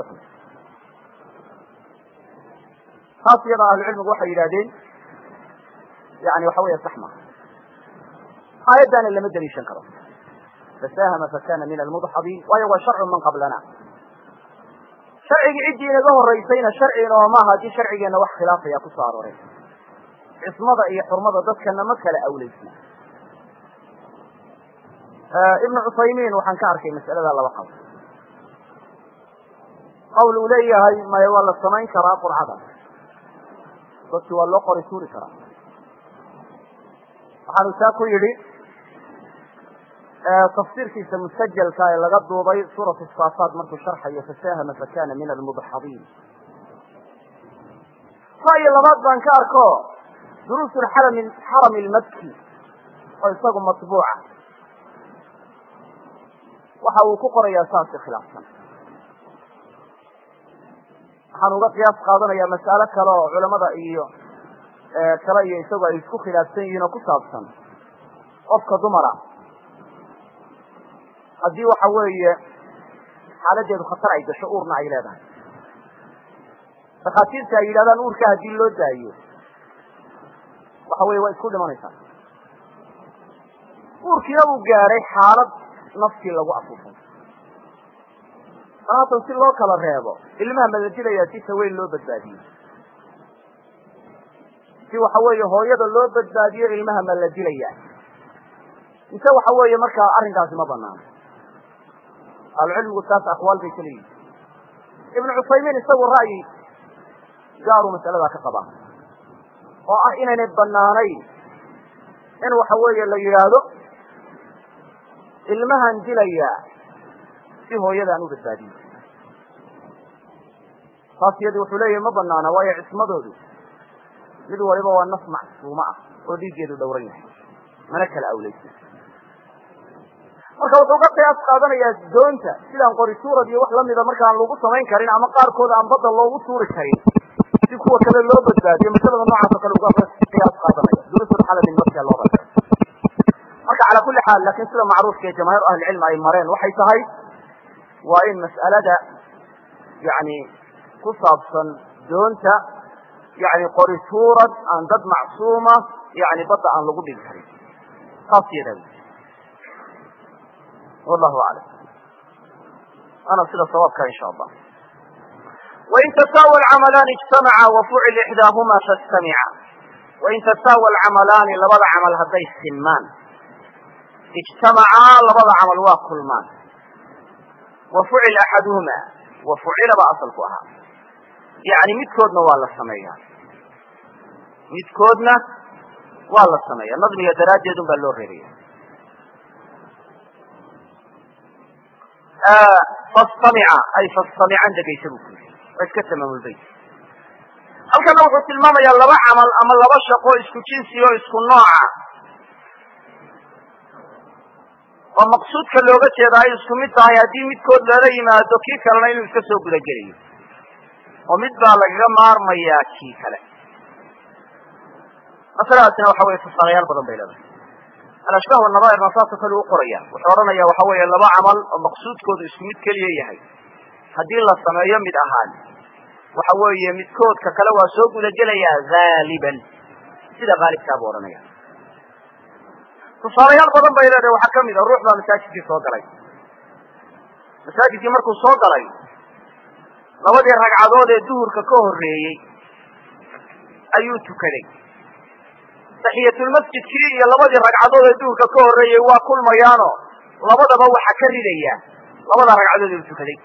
taas iyada ahlucilmigu waxay yidhahdeen yani waxa weeye sax maha aayaddaana lama daliishan karo fasaahama fakana min almudxadiin waayo waa sharcu man qablana sharcigii ciddii inaga horaysayna sharcina oo maaha haddii sharcigeenna wax khilaafaya ku soo arooray cismada iyo xurmada dadkana ma kala awleysna ibnu cuthaymiin waxaan ka arkay mas'alada laba qawl qawl uu leeyahay maya waa la samayn karaa qurcada dadki waa loo qori tuuri karaa waxaanu taa ku yidhi tafsiirkiisa musajalka ee laga duubay suurat saafaat markuu sharxayo fasaahama fakana min almudxadiin ra'yi labaad baan ka arko duruus xarami xarami lmakki oo isagu matbuuca waxa uu ku qorayaa saasi khilaafsan waxaan uga qiyaas qaadanayaa mas'alo kale oo culamada iyo kale iyo isagu ay isku khilaafsan yihiin oo ku saabsan qofka dumara haddii waxa weeye xaaladeedu khatar ay gasho uurna ay leedahay dhakhaatiirta ay yidhahdaan uurka haddii loo daayo waxa weye waa isku dhimanaysaa uurkiina uu gaaray xaalad naftii lagu afuufay haatan si loo kala reebo ilmaha ma la dilayaa si taweyn loo badbaadiyo si waxa weeye hooyada loo badbaadiyo ilmaha ma la dilayaa mise waxa weeye markaa arrinkaasi ma banaano ahlucilmigu taas aqwaal bay ka leeyihin ibnu cuthaymiin isagu ra'yi gaaru mas'aladaa ka qabaa oo ah inaynay banaanayn in waxa weeye la yidhaahdo ilmahan dilayaa si hooyadaan u badbaadiyo taas iyadi wuxuu leeyahay ma banaana waayo cismadoodu mid waliba waa naf macsuuma ah oo dhiiggeedu dhowran yahay mana kala awleysa marka wuxuu ka qiyaas qaadanayaa doonta sidaan qori tuurad iyo wax lamida markaan lagu samayn karin ama qaarkooda aan badda loogu tuuri karin si kuwa kale loo badbaadiyo masalada noocaas oo kale uga qiyaas qaadanaya durusul xalabi marka loo qaato marka cala kulli xaal laakiin sida macruufka ee jamaahiir ahli cilmi ay mareen waxay tahay waa in mas'alada yani ku saabsan doonta yani qori tuurad aan dad macsuuma yani badda aan lagu dhigi karin taas yada wallahu aclam ana sida sawaabka insha allah wain tasaawa alcamalaani ijtamaca wafucil ixdaahuma fastamica wain tasaawa alcamalaani labada camal hadday sinmaan ijtamacaa labada camal waa kulmaan wafucil axaduhuma wafucila baa asalku ahaa yani midkoodna waa la sameeyaa midkoodna waa la sameeya nadmiga daraaddeedun baa loo reebaya fastamica ay fastamican dhegaysa buu ku yiri waa iska tamaamulbayt halkana wuxuu tilmaamayaa laba camal ama laba shaqo isku jinsi oo isku nooca oo maqsuudka looga jeeda ay isku mid tahay haddii midkood lala yimaado kii kalena inuu iska soo gudagelayo oo mid baa lagaga maarmayaa kii kale masaladaasina waxa weye tusaalayaal badan bay leedahay alashbaah wanadaa'irna saasoo kale u qoraya wuxuu odhanaya waxa weeye laba camal oo maqsuudkoodu isku mid keliya yahay haddii la sameeyo mid ahaan waxa weeye midkoodka kale waa soo gudagelayaa haaliban sida haalibkaa buu odhanaya tusaalayaal badan bay leedahay waxaa kamid a ruux baa masaajidkii soo galay masaajidkii markuu soo galay labadii ragcadood ee duhurka ka horreeyey ayuu tukaday taxiyatulmasjidkii iyo labadii ragcadood ee duhurka ka horreeyey waa kulmayaano labadaba waxa ka ridaya labada ragcadood ee uu tukaday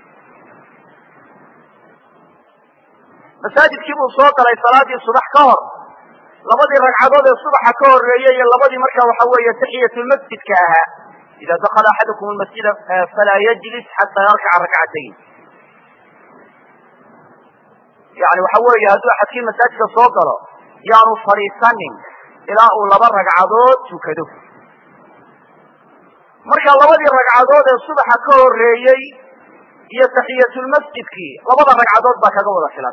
masaajidkii buu soo galay salaadii subax ka hor labadii ragcadood ee subaxa ka horreeyey iyo labadii markaa waxa weeye taxiyatulmasjidka ahaa ida dakala axadukum almasjida falaa yajlis xataa yarkaca rakcatayn yani waxa weeye hadduu axadkii masaajidka soo galo yaanu fadhiisanin ilaa uu laba ragcadood tukado marka labadii ragcadood ee subaxa ka horreeyey iyo taxiyatulmasjidkii labada ragcadood baa kaga wada filan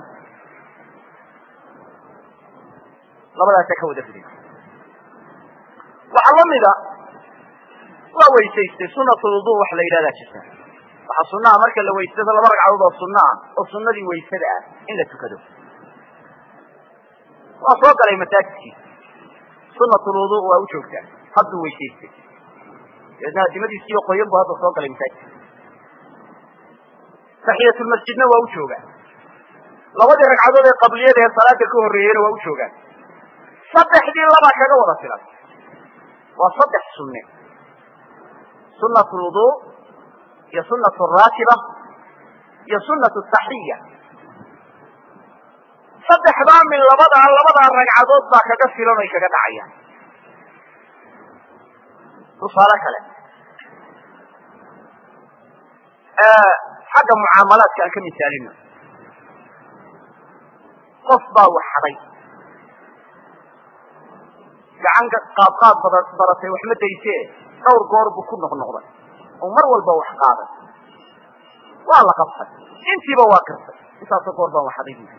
labadaasa ka wada filan waxaa lamida waa weysaystay sunatulwudu waxa la yidhahdaa jirta waxaa sunaha marka la weysado laba ragcadood oo sunna ah oo sunadii weysada ah in la tukado waa soo galay masaajidkii sunatulwudu waa u joogtaa hadduu weysaystay dabeedna adimadiisiiyo qoyan buu hadda soo galay masaajidka taxiyatulmasjidna waa u joogaa labadii ragcadood ee qabliyada ee salaada ka horreeyeyna waa u joogaan saddexdii labaa kaga wada filan waa saddex sunne sunat lwudu iyo sunat raatiba iyo sunat taxiya saddexdaa min labadaa labadaa ragcadood baa kaga filan ay kaga dhacayaan tusaale kale xagga mucaamalaadka aan ka misaalino qof baa wax xaday gacan qaad qaad bada baratay wax ma daysee dhowr goor buu ku noqnoqday oo mar walba wax qaaday waa la qabtay intiiba waa kartay intaasoo goor baan wax xaday bu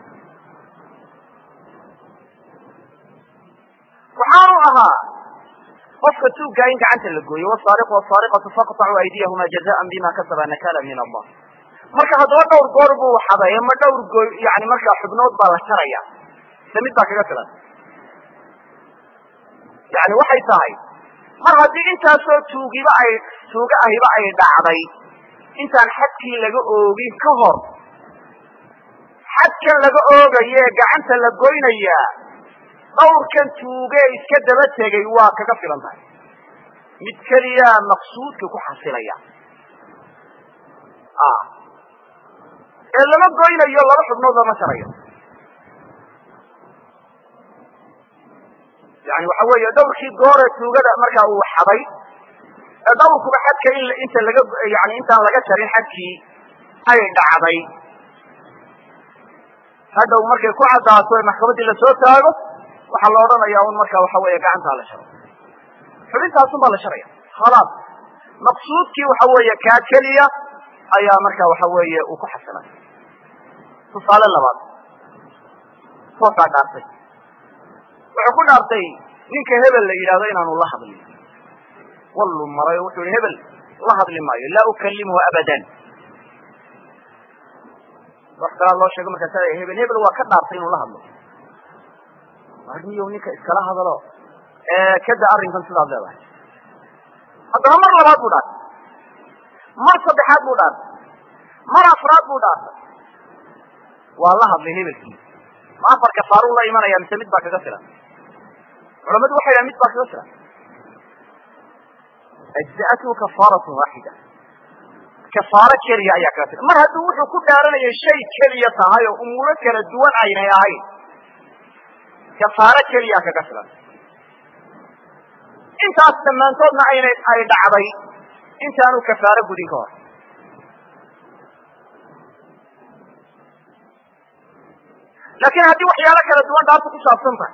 waxaanu ahaa qofka tuuggaa in gacanta la gooyo wasaariqu wasaariqatu faqطacuu aydiyahuma jazaan bima kasaba nakala min allah marka haddaba dhowr goor buu xaday ama dhowr go yani markaa xubnood baa la jaraya se mid baa kaga filan yani waxay tahay mar haddii intaasoo tuugiba ay tuuga ahiba ay dhacday intaan xadkii laga oogin ka hor xadkan laga oogaye gacanta la goynayaa dhawrkan tuuge iska daba tegay waa kaga filan tahay mid keliya maqsuudka ku xasilaya ee lama goynayo laba xubnood lama jarayo yani waxa weeye dhawrkii goore tuugada markaa uu xaday ee dhawrkuba xadka in inta laga yani intaan laga jarin xadkii ay dhacday hadhow markay ku caddaato ee maxkamaddii lasoo taago waxaa la odhanayaa un markaa waxa weeye gacantaa la sharo xubintaasun baa la sharaya khalaas maqsuudkii waxa weeye kaa keliya ayaa markaa waxa weeye uu ku xasilay tusaale labaad ruuxbaa dhaartay wuxuu ku dhaartay ninka hebel la yidhahdo inaanu la hadlin wallu maray o wuxuu yihi hebel la hadli maayo laa ukallimhu abadan wax kalaa loo sheego markaasa hebel hebel waa ka dhaartay inuu la hadlo arniyow ninka iskala hadalo kada arrinkan sidaad leedahay haddana mar labaad buu dhaartay mar saddexaad buu dhaartay mar afraad buu dhaartay waa la hadlay hebelkii ma afar kafaaruu la imanaya mise mid baa kaga filan culamadu waxay dhahan mid baa kaga filan ajza'athu kafaaratun waaxida kafaaro keliya ayaa kaga filan mar hadduu wuxuu ku dhaaranaya shay keliya tahay oo umuuro kala duwan aynay ahayn kafaaro keliya kaga filan intaas dhammaantoodna aynay ay dhacday intaanu kafaaro gudin ka hor laakiin haddii waxyaalo kala duwan dhaarta ku saabsan tahay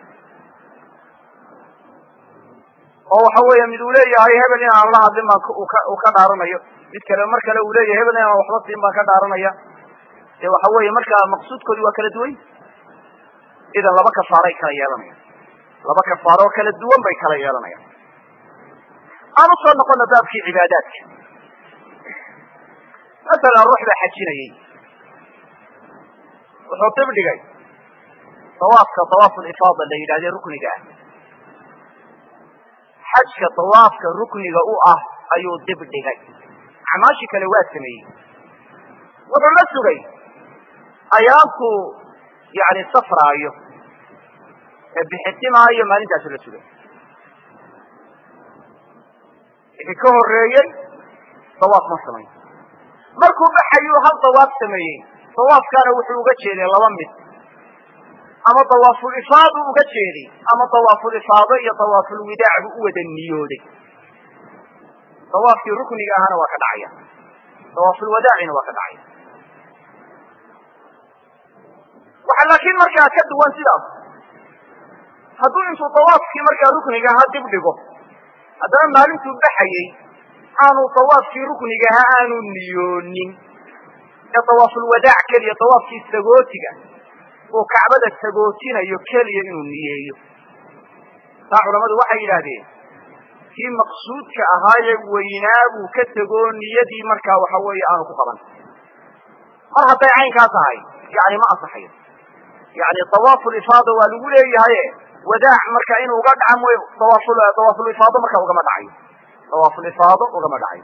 oo waxa weeye mid uu leeyahay hebel inaan la hadlin baan uu ka dhaaranayo mid kale mar kale uu leeyahay hebel inaan waxba siin baan ka dhaaranaya dee waxa weeye markaa maqsuudkoodi waa kala duwan idan laba kafaaray kala yeelanayaan laba kafaaroo kala duwan bay kala yeelanayaan aan usoo noqona baabkii cibaadaadka مثلا روح بحجيني وحطب دغاي طوافك طواف الافاضه اللي يراهدين ركنiga ah xajka طوافka rukniga u ah ayuu dib dhigay amaashi kale waa sameeyay wuxuu la sugay ayaanku yaani safraayo ee bixintimaayo maalintaas la sugay ee ka horeeyay tawaaf ma sameeyay markuu baxayo hal tawaaf sameeyay tawaafkana wuxuu uga jeeday laba mid ama tawaaful ifaada uga jeeday ama tawaaful ifaada iyo tawaaful widaa u wada niyooday tawaafkii rukniga ahana waa ka dhacaya tawaaful wadaa'ina waa ka dhacaya waxa laakiin markaa ka duwan sidaas hadduu intuu tawaafkii markaa rukniga ahaa dib dhigo haddana maalintuu baxayay aanu tawaafkii rukniga ahaa aanu niyoonin ee tawaaful wadaa keliya tawaafkii sagootiga oo kacbada sagootinayo keliya inuu niyeeyo taa culamadu waxay yidhaahdeen kii maqsuudka ahaaye weynaabu ka tego niyadii markaa waxa weeye aanu ku qaban mar hadday caynkaa tahay yani ma asaxayo yani tawaaful ifaada waa lagu leeyahay wadaac marka inuu uga dhaca mooy tawaaful tawaaful ifaada marka ugama dhacayo tawaaful ifaada ugama dhacayo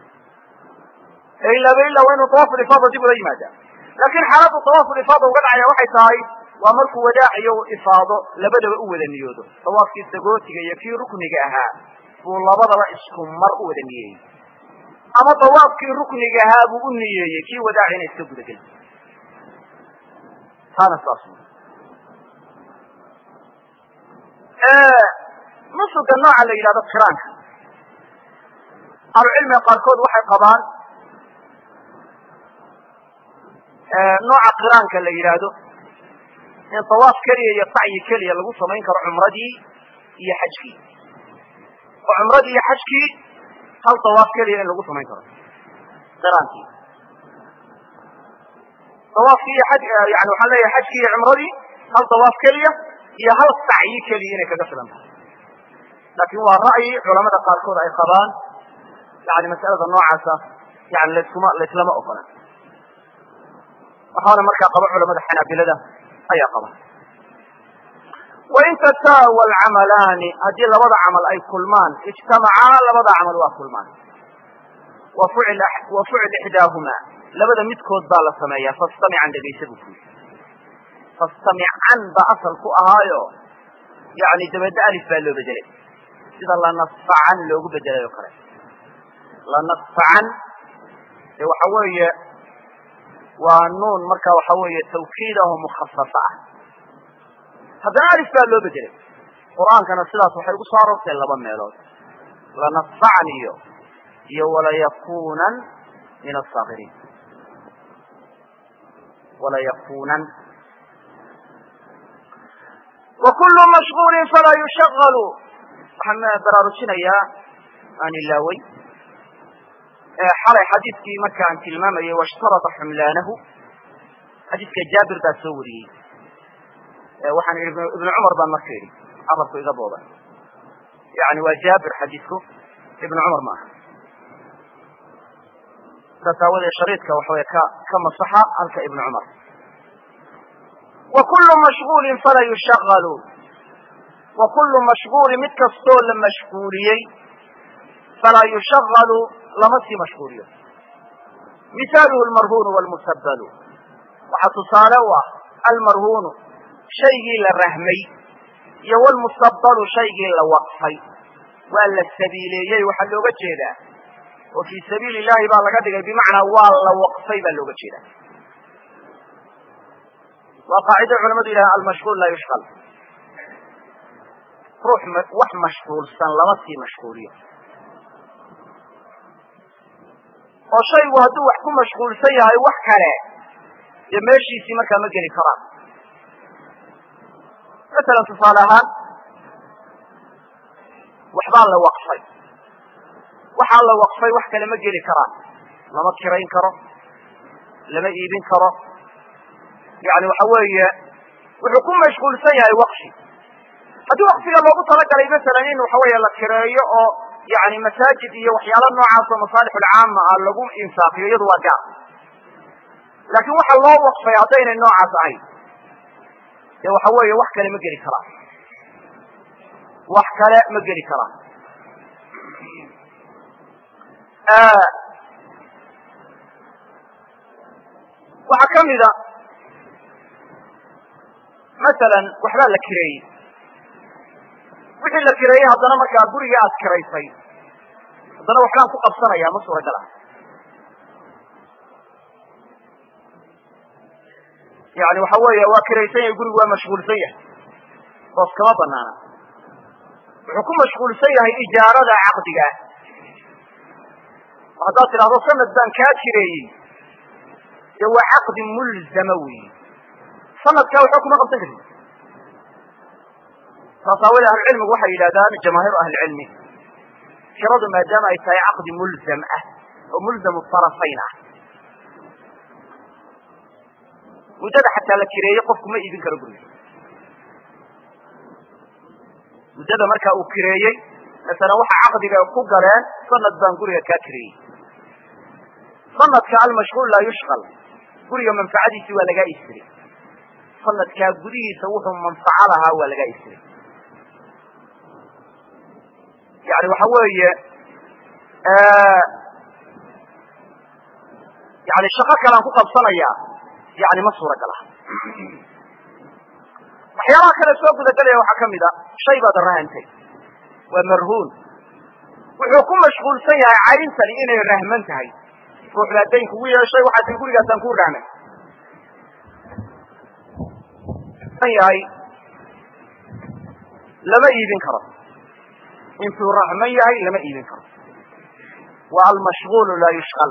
illa illa wa inuu tawaaful ifaada dib ula yimaada laakiin xaaladu tawaaful ifaada uga dhacaya waxay tahay waa markuu wadaac iyo ifaado labadaba u wada niyoodo tawaafkii sagootiga iyo kii rukniga ahaa buu labadaba isku mar u wada niyeeyey ama tawaafkii rukniga ahaa buu u niyeeyey kii wadaacina iska gudagel taana saas nusuga nooca la yidhahdo qiraanka ahlucilmiga qaarkood waxay qabaan nooca qiraanka la yidhaahdo in tawaaf keliya iyo sacyi keliya lagu samayn karo cumradii iyo xajkii oo cumradii iyo xajkii hal tawaaf keliya in lagu samayn karo qiraankii tawaafkii iyo xaj yani waxaan leeyahay xajkii iyo cumradii hal tawaaf keliya iyo hal sacyi keliya inay kaga filan tahay laakiin waa ra'yi culamada qaarkood ay qabaan yani mas'alada noocaasa yani laskuma laislama ogola waxaana markaa qaba culamada xanaabilada ayaa qaba wain tataawa alcamalaani haddii labada camal ay kulmaan ijtamacaa labada camal waa kulmaan wa fucil ixdaahuma labada midkood baa la sameeyaa fastamican dhegaysa buu kuyi fastamican baa asal ku ahaayo yani dabada alif baa loo bedelay sida lanasfacan loogu bedelay oo kale lanasfacan ee waxa weeye waa nuun marka waxa weeye tawkiidahu mukhafafa ah haddana alif baa loo bedelay qur'aankana sidaas waxay ugu soo aroortay laba meelood lanasfacan iyo iyo walayakunan min asaakiriin walayakunan wakulu mashguulin falaa yushagalu waxaan baraarujinayaa aan ilaaway xalay xadiidkii markaan tilmaamayay washtarata xumlaanahu xadiidka jaabir baa soo wariyey waxaan idhi ibnu cumar baan marka idhi carabku iga booda yani waa jaabir xadiidku ibnu cumar ma aha saas aawadee shariidka waxawey ka ka masaxa halka ibnu cumar wakulu mashguulin falaa yushagalu wakulu mashguulin mid kastoo la mashguuliyey falaa yushagalu lama sii mashguuliyo misaaluhu almarhuunu walmusabbalu waxaa tusaale u ah almarhuunu shaygii la rahmay iyo walmusabbalu shaygii la waqfay waa la sabiileeyey waxaa looga jeedaa oo fii sabiili illahi baa laga dhigay bimacnaa waa la waqfay baa looga jeedaa waa qaacido culamadu yidhaha almashguul laa yushqal ruux wax mashguulsan lama sii mashguuliyo oo shaygu hadduu wax ku mashguulsan yahay wax kale dee meeshiisii markaa ma geli karaan masalan tusaale ahaan waxbaa la waqfay waxaa la waqfay wax kale ma geli karaan lama kirayn karo lama iibin karo yani waxa weeye wuxuu ku mashguulsan yahay waqfi haddii waqfiga loogu talagalay masalan in waxa weeye la kireeyo oo yani masaajid iyo waxyaalo noocaas oo masaalix alcaama ah lagu infaaqiyo iyadu waa gaar laakiin waxa loo waqfay haddaynay noocaas ahayn dee waxa weeye wax kale ma geli karaan wax kale ma geli karaan waxaa ka mida masalan waxbaa la kireeyey wixii la kireeyey haddana markaa guriga aad kiraysay haddana waxbaan ku qabsanaya ma suuragal ah yani waxa weeye waa kiraysan yahay gurigu waa mashguulsan yahay boos kama banaana wuxuu ku mashguulsan yahay ijaarada caqdiga haddaad tidhahdo sanad baan kaa kireeyey dee waa caqdi mulzama weyi sanadkaa waxba kuma qabsan kartid saas aawadee ahlucilmigu waxay yidhahdaan jamaahiiru ahlicilmi kiradu maadaama ay tahay caqdi mulzam ah oo mulzamu tarafayn ah muddada xataa la kireeyey qofku ma iibin karo guriga muddada markaa uu kireeyey masalan waxa caqdiga ku galeen sanad baan guriga kaa kireeyey sanadka almashhuul laa yushqal guriga manfacadiisii waa lagaa iibsaday sanadkaa gudihiisa wuxuu manfaco lahaa waa lagaa iibsaday yani waxa weeye yani shaqo kalean ku qabsanaya yani ma suuragal ah waxyaabaha kale soo gudagelaya waxaa kamid a shay baad rahantay waa marhuun wuxuu ku mashguulsan yahay cayntani inay rahman tahay ruux baa dayn kugu yeeshay waxaa tii gurigaasaan kuu rahmay yahay lama iibin karo intuu rahman yahay lama iibin karo waa almashغuul laa yushqal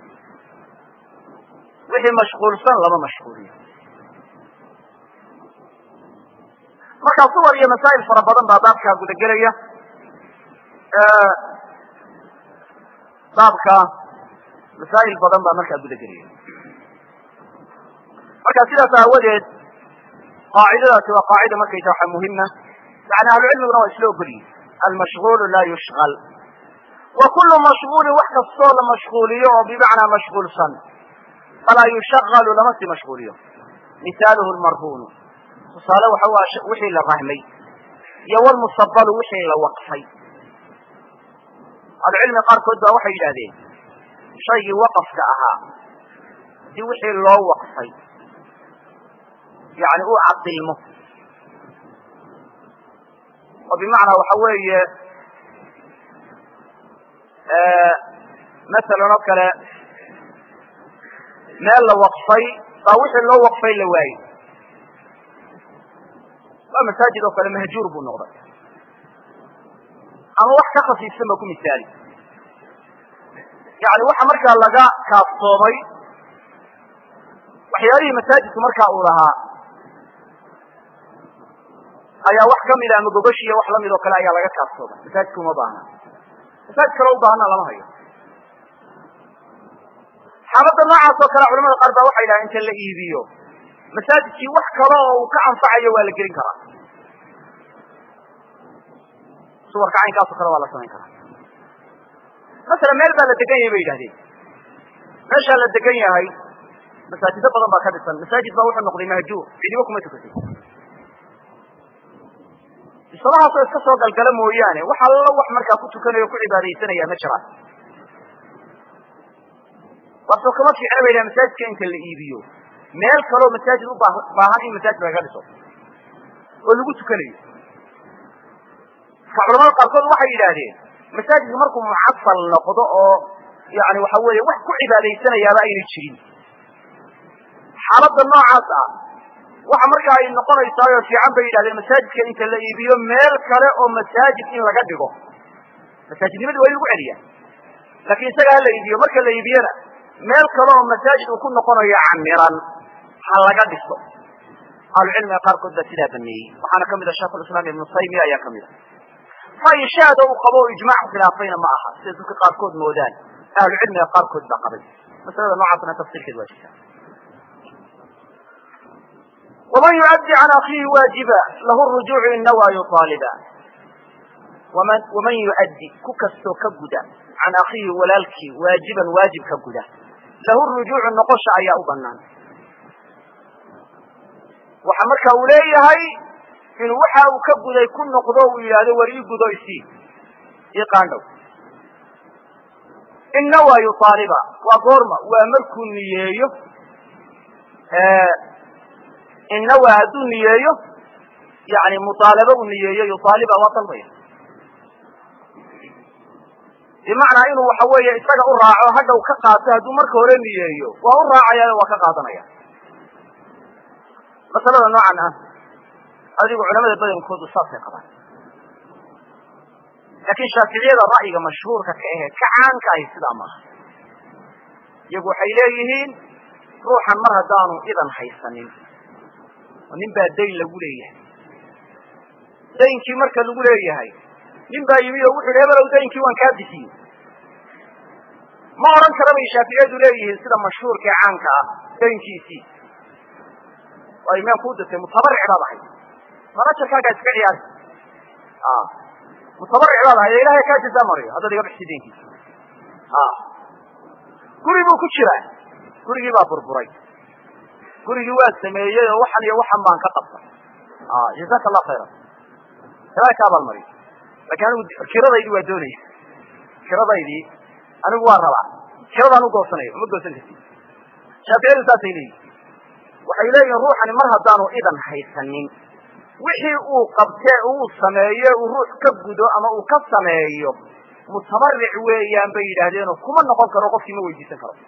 wixii mashquulsan lama mashquuliyo markaa suwar iyo masaa'il fara badan baa baabkaa gudagelaya baabka masaa'il badan baa markaa gudagelaya marka sidaas aawadeed qaacidadaasi waa qaacida markaysa waxa muhima yani ahlucilmiguna waa isla ogolyihin almashغuul laa yushqal wa kulu mashغuulin wax kastoo la mashquuliyo oo bimacnaa mashquulsan falaa yushagalu lama si mashquuliyo misaaluhu lmarhuunu tusaale waxa waa wixii la rahmay iyo wlmusabalu wixii la waqfay ahlucilmiga qaarkood baa waxay yidhahdeen shaygii waqafka ahaa hadii wixii loo waqfay yani uu cadilmo oo bimacnaa waxa weeye masalan oo kale meel la waqfay baa wixii loo waqfay la waayey waa masaajid oo kale mahjuur buu noqday ama wax ka khasiifsan ba ku misaali yani waxa markaa laga kaaftoomay waxyaalihii masaajidku markaa uu lahaa ayaa wax kamida ama gogosh iyo wax lamid oo kale ayaa laga kaaftoomay masaajidka uma baahna masaajid kale u baahna lama hayo xaalada noocaas oo kale culamada qaar baa waxay yidhaha inta la iibiyo masaajidkii wax kale oo uu ka anfacayo waa la gelin karaa suwarka caynkaas oo kale waa la samayn karaa masalan meel baa la degan yahay bay yidhahdeen meeshaa la degan yahay masaajido badan baa ka dhisan masaajid baa wuxuu noqday mahjuur cidiba kuma tukatay isalahaasoo iska soo galgala mooyaane wax alla wax markaa ku tukanayo o ku cibaadaysanaya ma jiraan waasoo kama fiicna ba yidhaha masaajidka inta la iibiyo meel kaloo masaajid u baahan in masaajid laga dhiso oo lagu tukanayo marka culamada qaarkood waxay yidhaahdeen masaajidka markuu mucasal noqdo oo yani waxa weeye wax ku cibaadaysanayaaba ayna jirin xaaladda noocaas ah waxa markaa ay noqonaysaayo fiican bay yidhahdeen masaajidka inta la iibiyo meel kale oo masaajid in laga dhigo masaajidnimadii waa in lagu celiya laakiin isaga ha la iibiyo marka la iibiyona meel kale oo masaajid uu ku noqonayo camiran ha laga dhiso ahlucilmiga qaarkood baa sidaa baneeyey waxaana kamid a sheikhulislaam ibnu taymiya ayaa kamid a faishaada uu qabo o ijmac khilaafayna ma aha sida dadka qaarkood moodaan ahlucilmiga qaarkood baa qabay masalada noocaasna tafsiilkeed waa jirta waman yuaddi can akiihi waajiba lahu rujuucu in nawaa yuaaliba waman waman yu'addi ku kastoo ka guda can akhiihi walaalkii waajiban waajib ka guda lahu rujuucu noqosha ayaa u banaan waxa marka uu leeyahay in waxa uu ka guday ku noqdo uu yiraahdo war ii gudo isii ii qaandhow inna wa yutaliba wa gorma wa markuu niyeeyo ee inna wa hadu niyeeyo yani mutalaba uu niyeeyo yutaliba wa talbaya bimacna inuu waxa weeye isaga u raaco hadhow ka qaato haduu marka hore niyeeyo waa u raacaya waa ka qaadanaya masalada noocan ah adigu culimada badankoodu saasay qabaan laakiin shaaficiyada ra'yiga mashhuurka ka ah ka caanka ah sida ma iyagu waxay leeyihiin ruuxan mar hadaanu idan haysanin nin baa dayn lagu leeyahay daynkii marka lagu leeyahay nin baa yimi oo wuxuu leeyahay daynkii waan ka bixiyay ma oran karo bay shaaficiyadu leeyihiin sida mashhuurka caanka ah daynkiisii ay ma ku dadka mutabarric baahay maracha kaaga iska ciyaar ah mutabarric baahay ilaahay ka jazamariyo hada diga bixideenki ah gurigu ku jira gurigi baa burburay gurigi waa sameeyay oo waxan iyo waxan baan ka qabtay ah jazakallahu khayran ilaahay ka balmari laakiin kiradaydu waa doonay kiradaydi anigu waa rabaa kiradaan u goosanayo ma goosan kartid shaafiyadu taasay leeyihiin waxay leeyihiin ruuxani mar haddaanu idan haysanin wixii uu qabtee uu sameeyo uu ruux ka gudo ama uu ka sameeyo mutabarric weeyaan bay yidhaahdeen oo kuma noqon karo qofkii ma weydiisan karo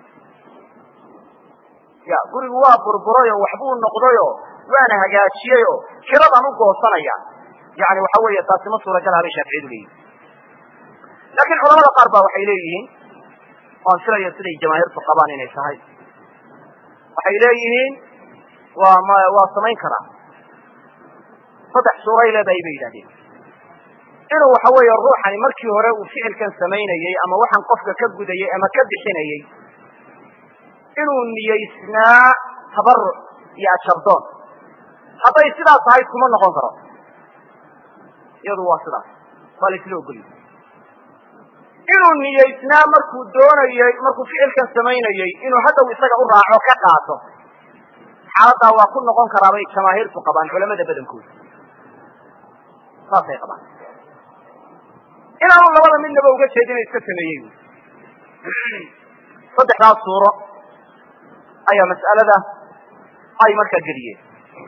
ya gurigu waa burburay oo waxbuu noqday oo waana hagaajiyey oo kiradaan u goosanaya yani waxa weeye taasi ma suuragal ah bay shaaficiyadu leeyihiin laakiin culamada qaar baa waxay leeyihiin waan filayo siday jamaahiirtu qabaan inay tahay waxay leeyihiin waa ma waa samayn karaa saddex suuray leedahay bay yidhahdeen inuu waxa weeye ruuxani markii hore uu ficilkan samaynayey ama waxaan qofka ka gudayey ama ka bixinayey inuu niyeysnaa tabarruc iyo ajardoon hadday sidaas tahay kuma noqon karo iyadu waa sidaas baa laisla ogoliyey inuu niyeysnaa markuu doonayey markuu ficilkan samaynayey inuu haddaw isaga u raaco ka qaato xaaladdaa waa ku noqon karaa bay jamaahiirtu qabaan culamada badankooda saasay qabaan inaanu labada midnaba uga jeedina iska sameeyey saddexdaas suuro ayaa mas'alada ay markaa geliyeen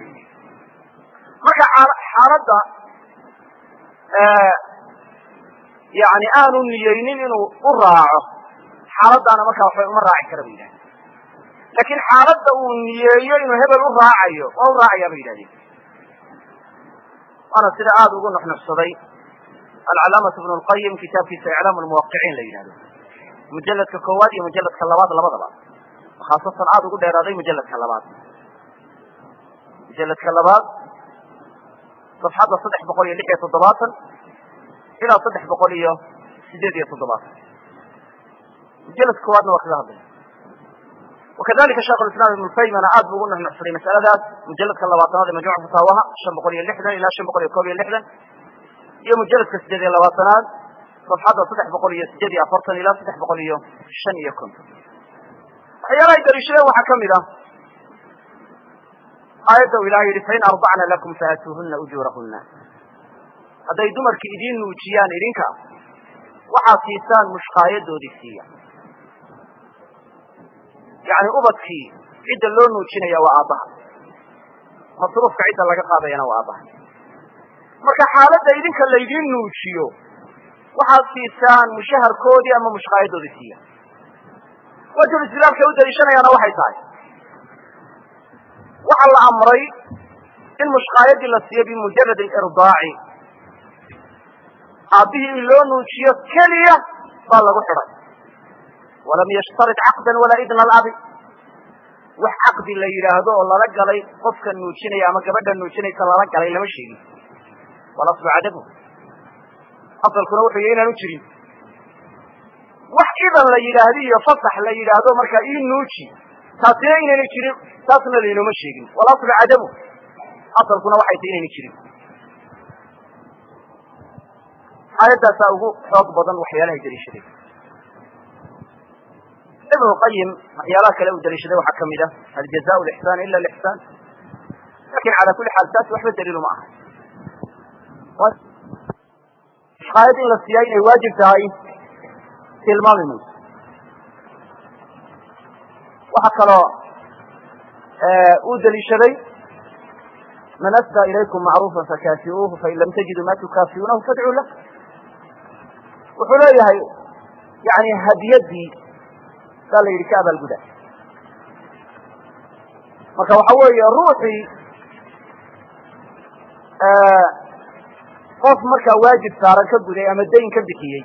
marka xaaladda yani aanu niyeynin inuu u raaco xaaladdaana markaa waxbay uma raaci kara bay yidhahdeen laakiin xaaladda uu niyeeyo inuu hebel u raacayo waa u raacayaa bay yidhahdeen waana sida aada ugu nuxnuxsaday alcalaamatu ibnu lqayim kitaabkiisa iclaamu lmuwaqiciin la yidhahdo mujaladka koowaad iyo mujaladka labaad labadaba khaasatan aada ugu dheeraaday mujaladka labaad mujaladka labaad safxadda saddex boqol iyo lix iyo toddobaatan ilaa saddex boqol iyo sideed iyo toddobaatan mujaladka koowaadna waa kaga hadlay wakadalika sheekh lislaam ibnu taymiyana aad buu ugu nuxnuxsaday masaladaas mujaladka labaatanaad ee majmuuca fataawaha shan boqol iyo lixdan ilaa shan boqol iyo koob iyo lixdan iyo mujaladka sideed iyo labaatanaad safxadda saddex boqol iyo sideed iyo afartan ilaa saddex boqol iyo shan iyo konton waxyaalahay daliishadeen waxaa kamid ah aayadda u ilahay yihi fain arbacna lakum faatuuhuna ujuurahuna hadday dumarki idiin nuujiyaan idinka waxaad siisaan mushqaayadoodii siiya yani ubadkii cidda loo nuujinaya waa aabbaha masruufka cidda laga qaadayana waa aabbaha marka xaaladda idinka laydiin nuujiyo waxaad siisaan mushaharkoodii ama mushqaayadoodii siiya wajhul islaamkay u daliishanayaana waxay tahay waxa la amray in mushqaayadii la siiyo bimujarad alirdaaci aabbihii in loo nuujiyo keliya baa lagu xidhay walam yashtarit caqdan walaa idna alabi wax caqdi la yidhaahdo oo lala galay qofka nuujinaya ama gabadha nuujinaysa lala galay lama sheegin walaslu cadabu asalkuna wuxuu yahay inaanu jirin wax idan la yidhaahdo iyo fasax la yidhaahdo markaa ii nuuji taasina inayna jirin taasna laynoma sheegin walaslu cadabu asalkuna waxay tahay inayna jirin aayadaasaa ugu xoog badan waxyaalahay daliishaday. ibn lqayim waxyaalaha kale uu daliishaday waxaa kamid ah aljazaء lixsaan ila lixsaan, lakin cala kuli xaal taas waxba daliilu ma aha. aayad in la siiyaa inay waajib tahay tilmaami mayso. waxaa kaloo uu daliishaday man asdى ilaykum macruufa fakaafiuuhu fain lam tajiduu ma tukaafiuunahu fadcuu lah. wuxuu leeyahay yani hadiyadii saa la yidhi ka abaalguda. marka waxa weeye ruuxii qof markaa waajib saaran ka guday ama dayn ka bixiyey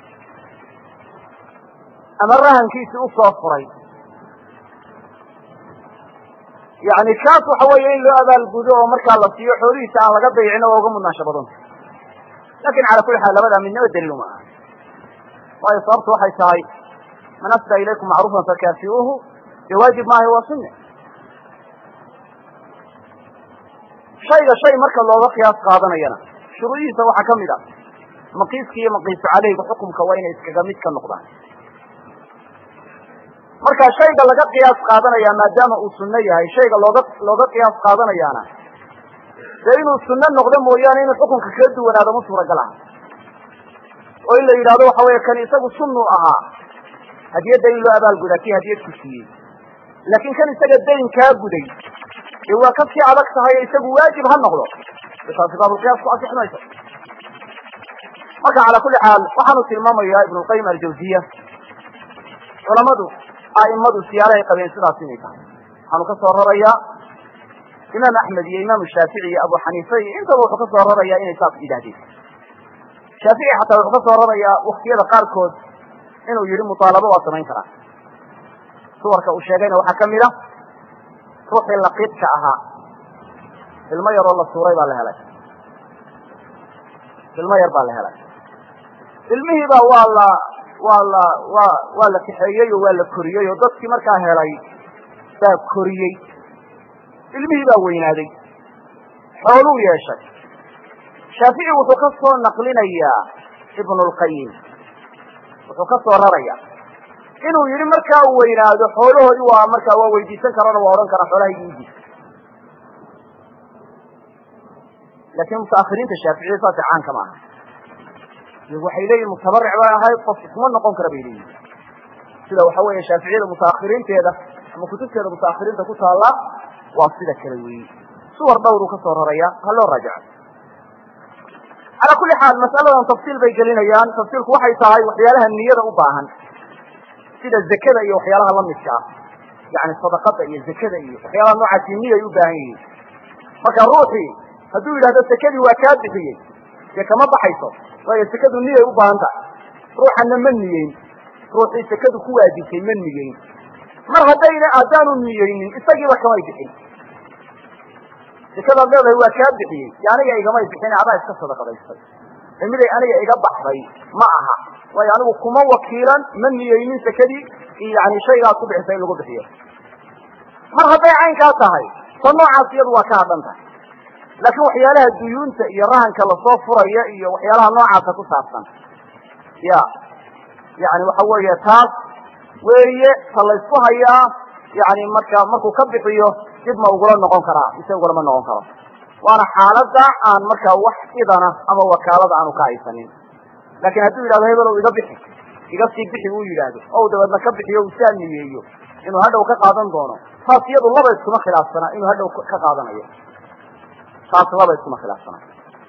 ama rahankiisii u soo furay, yani kaas waxa weeye in loo abaalgudo oo markaa la siiyo xoolihiisa aan laga dayicin oo uga mudnaansho badanta. lakin cala kuli xaal labadaa midnaba daliil ma aha. waayo sababtu waxay tahay man asdى ilaykum macruufan fakaafiuuhu dee waajib maaha, waa sunne. shayga shay marka looga qiyaas qaadanayana shuruudihiisa waxaa kamid a maqiiska iyo maqiisu caleyga xukumka waa inay iskaga mid ka noqdaan. marka shayga laga qiyaas qaadanaya maadaama uu sunno yahay, shayga looga looga qiyaas qaadanayaana dee inuu sunno noqdo mooyaane inuu xukunka kala duwanaado ma suuragal aha. oo in la yidhahdo waxa weeye kan isagu sunnu ahaa hadiyadda in loo abaalgudaa kii hadiyad ku siiyey, laakin kan isaga dayn kaa guday dee waa kasii adag tahay isagu waajib ha noqdo, taasi baabulqiyaas ku asix mayso. marka cala kuli xaal waxaanu tilmaamayaa ibn lqayim aljawziya culamadu aimadu siyaalahay qabeen sidaas inay tahay. waxaanu ka soo rarayaa imaam axmed iyo imaam shaafici iyo abu xaniifa iyo intaba wuxuu ka soo rarayaa inay saas yidhahdeen. shaafici xataa wuxuu ka soo rarayaa waktiyada qaarkood inuu yihi mutaalabo waa samayn karaa. suwarka uu sheegayna waxaa kamid a ruuxii laqiidka ahaa ilmo yaroo la suuray baa la helay, ilmo yar baa la helay. ilmihiiba waa la waa la waa waa la kaxeeyey oo waa la koriyey oo dadkii markaa helay baa koriyey. ilmihii baa weynaaday, xooluu yeeshay. shaafici wuxuu ka soo naqlinayaa ibn lqayim, wuxuu ka soo rarayaa inuu yihi markaa uu weynaado xoolahoodii waa markaa waa weydiisan karana waa odhan karaa xoolahaygi idiis. laakin mutaahiriinta shaaficiya saas caanka ma aha. iyagu waxay leeyihin mutabaric baa ahayd qof isma noqon kara bay leeyihin. sida waxa weeye shaaficiyada mutaahiriinteeda ama kutubteeda mutaahiriinta ku taalla waa sida kale weyi. suwar dhowruu ka soo raraya ha loo raajaco. cala kuli xaal mas'aladan tafsiil bay gelinayaan. tafsiilku waxay tahay waxyaalaha niyada u baahan sida zakada iyo waxyaalaha lamidka ah, yani sadaqada iyo zakada iyo waxyaalaha noocaasi niyay u baahan yihiin. marka ruuxii hadduu yidhahdo sakadii waa kaa bixiyey dee kama baxayso, waayo sakadu niyay u baahan tahay. ruuxana ma niyeyn, ruuxii sakadu ku waajibtay ma niyeyn. mar haddayna haddaanu niyeynin isagiiba kamay bixin. sakadaad leedahay waa kaa bixiyey de aniga igamay bixin, adaa iska sadaqadaystay. miday aniga iga baxday ma aha, waayo anigu kuma wakiilan, ma niyeynin sakadii iyo yani shaygaad ku bixisa in lagu bixiyo. mar hadday caynkaa tahay ta noocaas iyadu waa ka hadhan tahay. laakin waxyaalaha duyuunta iyo rahanka lasoo furaya iyo waxyaalaha noocaasa ku saabsan ya yani waxa weeye taas weeye ta laysku hayaa. yani marka markuu ka bixiyo dib ma ugula noqon karaa mise ugulama noqon karo. waana xaalada aan markaa wax idana ama wakaalada aanu ka haysanin. laakin hadduu yidhahdo hebelow iga bixi iga sii bixi uu yidhaahdo o dabeedna ka bixiyo uu saa niyeeyo inuu hadhow ka qaadan doono, taas iyadu laba iskuma khilaafsana inuu hadhow ka qaadanayo. taas laba iskuma khilaafsana.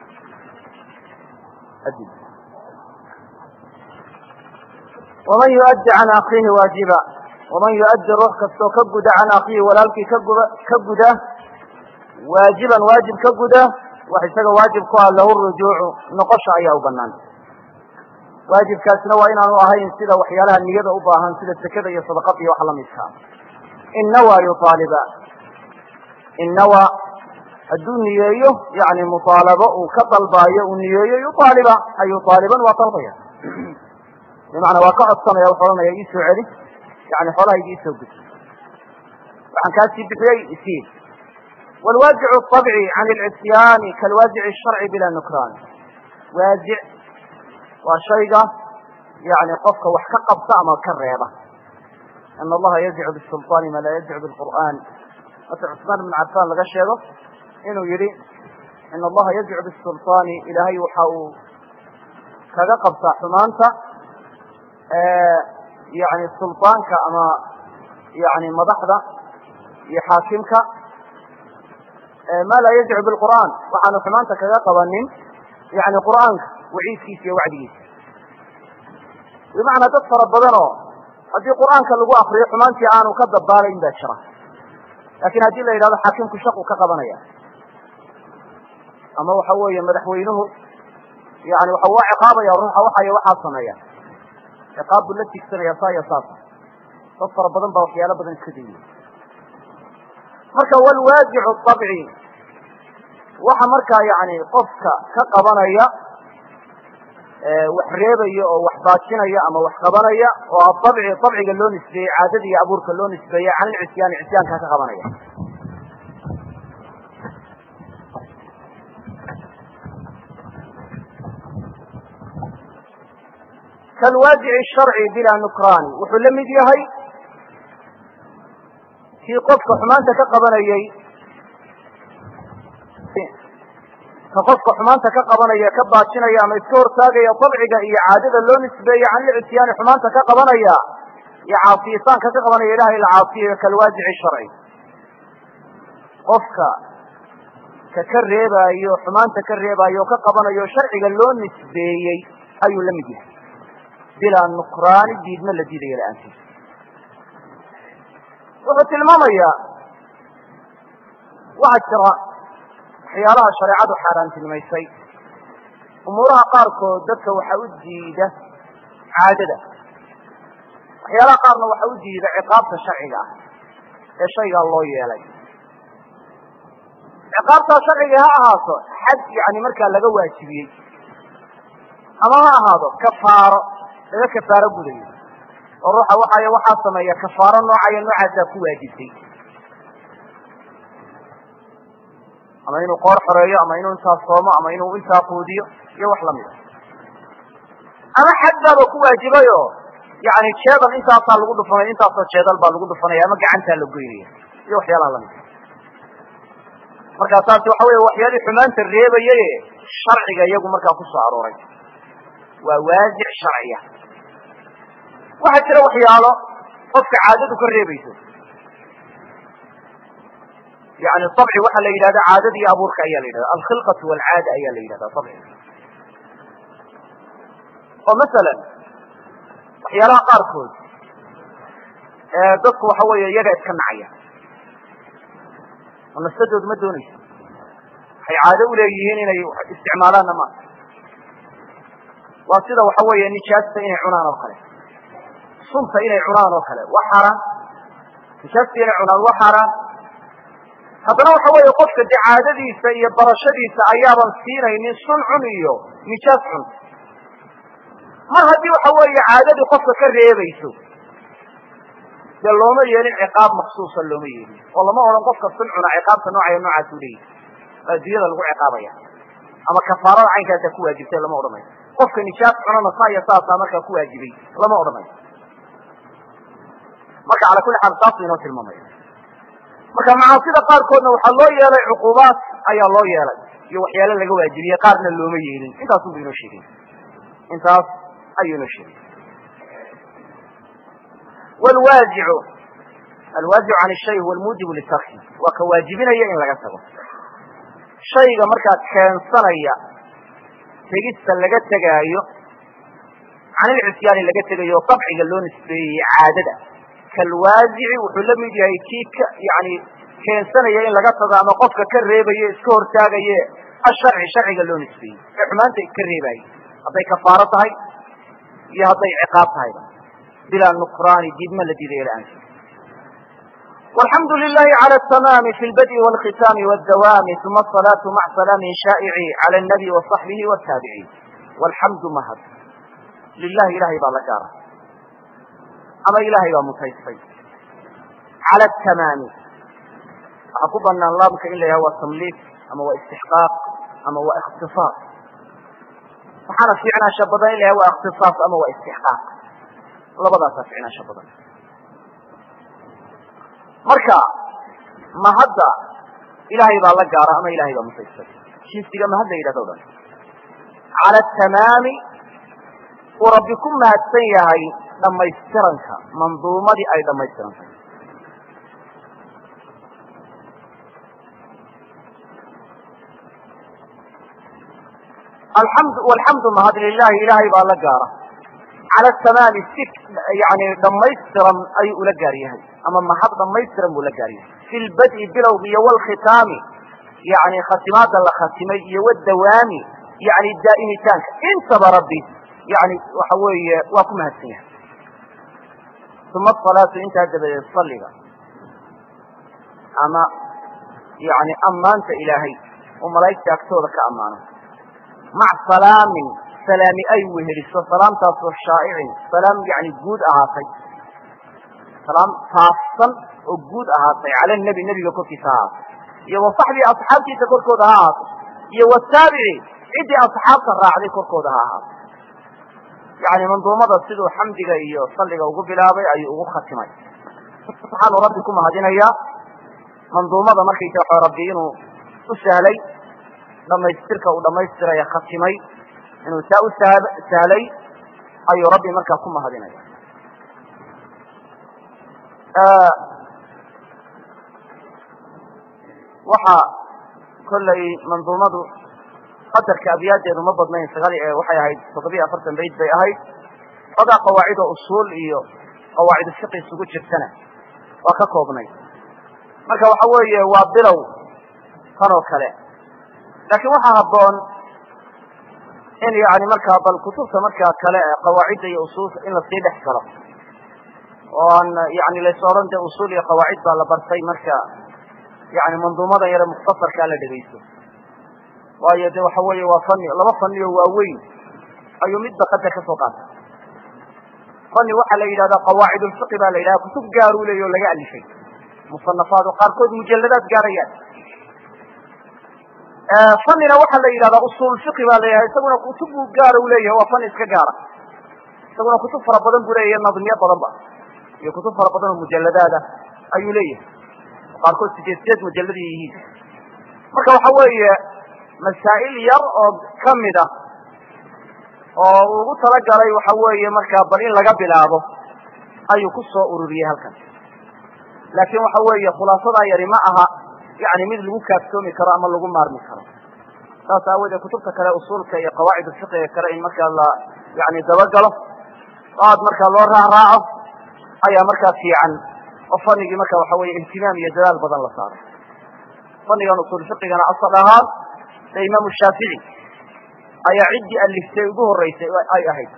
waman yuaddi can akiihi waajiba, waman yuaddi ruux kastoo ka guda can akiihi walaalkii kaguda ka guda waajiban waajib ka guda wax isaga waajib ku ah lahu rujuucu noqosha ayaa u banaan. waajibkaasina waa inaanu ahayn sida waxyaalaha niyada u baahan sida sekada iyo sadaqada iyo wax lamidkaa. innawa yuaaliba innawa hadduu niyeeyo yani muaalabo uu ka dalbaayo uu niyeeyo yuaaliba ay yuaaliban waa dalbaya, bimacnaa waa ka codsanaya wuxuu ohanaya iisoo celi, yani xoolahayga iisoo gud, waxaan kaasii bixiyey isii. والواجع الطبعي عن العصيان كالواجع الشرعي بلا نكران. واجع وشيء يعني قفك وحق قبطة أما كريبة أن الله يزع بالسلطان ما لا يزع بالقرآن. مثل عثمان بن عفان لغا شيغو إنه يري إن الله يزع بالسلطان إلهي وحاو كذا قبطة حمانتا آه يعني السلطان كأما يعني مضحدة يحاكمك آه ما لا يزع بالقرآن وحانو حمانتا كذا قوانين يعني قرآنك وعيد كيسي وعديس بمعنى تدفر البضنو هذه القرآن كان لقوا أخري حمانتي آن وكذب بالين باشرة لكن هذه اللي هذا حاكمك شق وكقبنية أما وحوي مدحوينه يعني وحوا عقابة يا روح وحي وحا صنية عقاب التي كسر يسا يسا تدفر البضن بوحيالة بدن كدية مركا والواجع الطبعي وحا مركا يعني قفك كقبنية وحريبية أو وحباتشينية أما وحقبانية والطبع طبع اللون السبيع عاددي أبورك اللون السبيع عن العسيان عسيان كاكقبانية كالواجع الشرعي بلا نكران وحلمي ديهي في قفك حمانتك كقبانية فقفك حمانتك كقبانية كباتشينية أما يسكور تاقية طبعك إيا عادة اللون السبيع عن العسيان حمانتك كقبانية يا عاصيسان كقبانية إلهي العاصية كالواجع الشرعي قفك ككريبا أيو حمانتك كريبا أيو كقبانية شرعي اللون السبيع أيو لمديه بلا نقران الديد من الذي دي الآن وقت المامية واحد ترى حيالها شريعة حاران تلميسي أمورها قاركو ددك وحاود جيدة عاددة حيالها قارنا وحاود جيدة عقابة شرعية الشيء الله يلي عقابة شرعية هذا حد يعني مركا لقوا واجبين أما هذا كفارة إذا كفارة بولي الروح وحايا وحاسمة هي كفارة نوعية نوعية تكون واجبين أما إنه قار حرية أما إنه إنسان صومة أما إنه إنسان قودية يوح لمده أما حتى بكو واجبه يعني الشيطان إنسان صار لقود فنية إنسان صار الشيطان بار لقود فنية أما قعنتها لقوينية يوح يلا لمده مركا ساسي وحوية وحيالي حمان الريبة يلي شرعي يقول مركا قصة عروري وواجع شرعية واحد ترى وحياله قفك عادتك الريبة يعني الطبع وحا اللي هذا عادة يا أبورك أيها اللي هذا الخلقة والعادة أيها اللي هذا طبع ومثلا وحيالها قاركوز دك وحوية يقعد كنعية ونستجد مدوني حي عادة وليهين إنه استعمالان ما وصيدة وحوية نشاسة إنه عنان وخلق صنفة إنه عنان وخلق وحرا نشاسة إنه عنان وحرا haddana waxa weeye qofka caadadiisa iyo barashadiisa ayaaban siinaynin sun cun iyo nijaas cun mar haddii waxa weeye caadadii qofka ka reebayso dee looma yeelin ciqaab maksuusa looma yeelin oo lama odhan qofka sun cuna ciqaabta noocayo noocaas u leeyahy adduunyada lagu ciqaabaya ama kafaarada caynkaasa ku waajibtay lama odhanayo qofka nijaas cunana saa iyo saasaa markaa ku waajibay lama odhanayo marka cala kulli xaal saas inoo tilmaamaya marka macaasida qaarkoodna waxaa loo yeelay cuquubaad ayaa loo yeelay iyo waxyaalo laga waajibiyey qaarna looma yeelin intaas unba inoo sheegay intaas ayuu inoo sheegay walwaajicu alwaajicu can shay huwa almuujibu litarki waa ka waajibinaya in laga tago shayga markaa keensanaya tegista laga tegaayo can ilcisyaani laga tegayo dabciga loo nisbeeyey caadada kalwaajici wuxuu la mid yahay kii yani keensanaya in laga tago ama qofka ka reebaye iska hortaagaye asharci sharciga loo nisbeeyey ee xumaanta ka reebaye hadday kafaaro tahay iyo hadday ciqaab tahayba bilaa nukraani diidma la diiday la-aansi والحمد لله على التمام في البدء والختام والدوام ثم الصلاة مع سلام شائع على النبي وصحبه والتابعين والحمد مهد لله إلهي بالله أما إلهي ومتيسي على التمام أقول أن الله بك إلا هو التمليك أما هو استحقاق أما هو اختصاص waxaana fiicnaansha badan in la waa ikhtisaas ama waa istixqaaq labadaasaa fiicnaansha badan marka ma hadda ilaahay baa la gaara ama ilahay baa mutaysay jinsiga ma hadda yidhahdo dhan cala atamaami uu rabbi ku mahadsan yahay dhamaystiranka manduumadii ay dhamaystirantahay alxamdu walxamdu mahad lilahi ilaahay baa la gaara cala atamaami si yani dhamaystiran ayuu ula gaar yahay ama mahad dhamaystiran buu la gaar yahay fi lbad'i bilowgi iyo walkhitaami yani khatimaada la khatimay iyo wadawaami yani daa'imitaanka intaba rabbi yani waxa weeye waa ku mahadsan yahay uma asalaatu intaa dabadeed saliga ama yani ammaanta ilaahay oo malaa'igta agtooda ka ammaano maca salaamin salaami ay weheliso salaamtaasoo shaa'icin salaam yani guud ahaatay salaam faafsan oo guud ahaatay cala nebi nebiga korkiisa ha ahaato iyo wa saxbii asxaabtiisa korkooda ha ahaato iyo wataabici ciddii asxaabta raacday korkooda ha ahaato yani manduumada siduu xamdiga iyo salliga ugu bilaabay ayuu ugu khatimay waxaanu rabbi ku mahadinayaa manduumada markaysa waxa rabbi inuu u sahlay dhamaystirka uu dhamaystiraya khatimay inuu saa u sahlay ayuu rabbi markaa ku mahadinaya waxa kollay manduumadu qadarka abyaadeedu ma badnayn sagaal waxay ahayd toddobiyo afartan bayd bay ahayd odaa qawaacid oo usuul iyo qawaacid fiqi isugu jirtana waa ka koobnay marka waxa weeye waa bilow tan oo kale laakiin waxaa habboon in yani markaa bal kutubta markaa kale qawaacidda iyo usuulka in lasii dhex galo oo aan yani lays odhan dee usuul iyo qawaacid baa la bartay marka yani manduumadan yare mukhtasarkaa la dhegaysto waayo de waxa weeye waa fani laba fani oo waaweyn ayuu midba qadar ka soo qaatay fani waxaa la yidhahdaa qawaacid ulfiqi baa la yidhahda kutub gaaruu leeya oo laga alifay musanafaad oo qaarkood mujalladaad gaarayaan fanina waxaa la yidhahdaa usuul fiqi baa la yidhahda isaguna kutub buu gaara u leeyahay waa fani iska gaara isaguna kutub fara badan buu leeyahay nadmiyo badan ba iyo kutub fara badan oo mujalladaada ayuu leeyahay qaarkood sideed sideed mujalladii yihiin marka waxa weeye masaa'il yar oo kamid ah oo uu ugu talagalay waxa weeye markaa bal in laga bilaabo ayuu ku soo ururiyey halkan laakiin waxa weeye khulaasadaa yari ma aha yani mid lagu kaaftoomi karo ama lagu maarmi karo saas aawoodee kutubta kale usuulka iyo qawaacid fiqiga kale in markaa la yani dabagalo oo aad markaa loo raacraaco ayaa markaa fiican oo fanigii marka waxa weye ihtimaam iyo dadaal badan la saaray fanigan usuul fiqigana asal ahaan ee imaamu shaafici ayaa ciddii aliftay ugu horeysay ay ahayd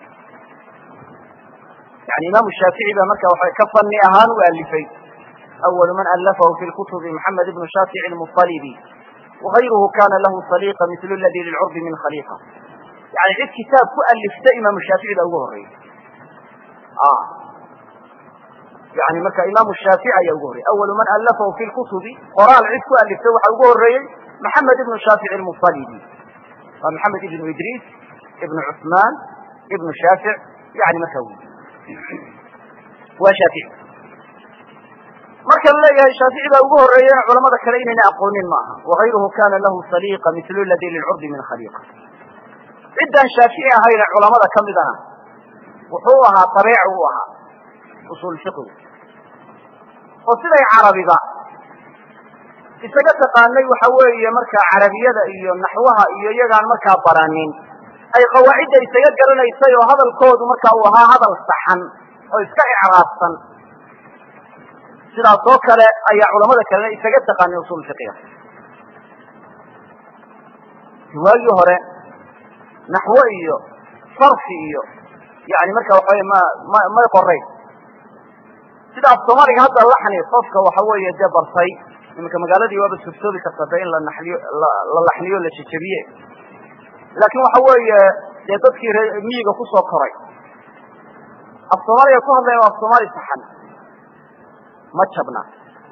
yani imaamu shaafici baa marka waxa ka fani ahaan u alifay أول من ألفه في الكتب محمد بن شافع المطلبي وغيره كان له صليقة مثل الذي للعرب من خليقة يعني عد كتاب كألفت إمام الشافعي الأوهري آه يعني مكة إمام الشافعي الأوهري أول من ألفه في الكتب قرآن عد كألفت الأوهري محمد بن شافع المطلبي ومحمد بن إدريس ابن عثمان ابن شافع يعني مكوي وشافعي marka la leeyahay shaafici baa ugu horeeyay culamada kale inayna aqoonin maaha wagayruhu kana lahu saliiqa mithlu alladhi lilcurdi min khaliiqa ciddan shaafici ahayna culamada ka midana wuxuu ahaa tabeec u ahaa usuul fiqhi oo siday carabiba isaga taqaanay waxa weeye markaa carabiyada iyo naxwaha iyo iyagaan markaa baranin ay qawaacidda isaga garanaysay oo hadalkoodu markaa uu ahaa hadal saxan oo iska icraabsan sidaas oo kale ayaa culamada kalena isaga taqaanay usuul fiqiga waagii hore naxwo iyo sarfi iyo yani marka waxa wey ma ma may qorayn sida af soomaaliga hadda laxni qofka waxa weeye dee bartay iminka magaaladii waaba sursoobi karta de in la naxliyo la laxniyo la jejebiye laakiin waxa weeye dee dadkii ree miyiga kusoo koray af soomaaliga ku hadlaya waa af soomaali saxan ma jabna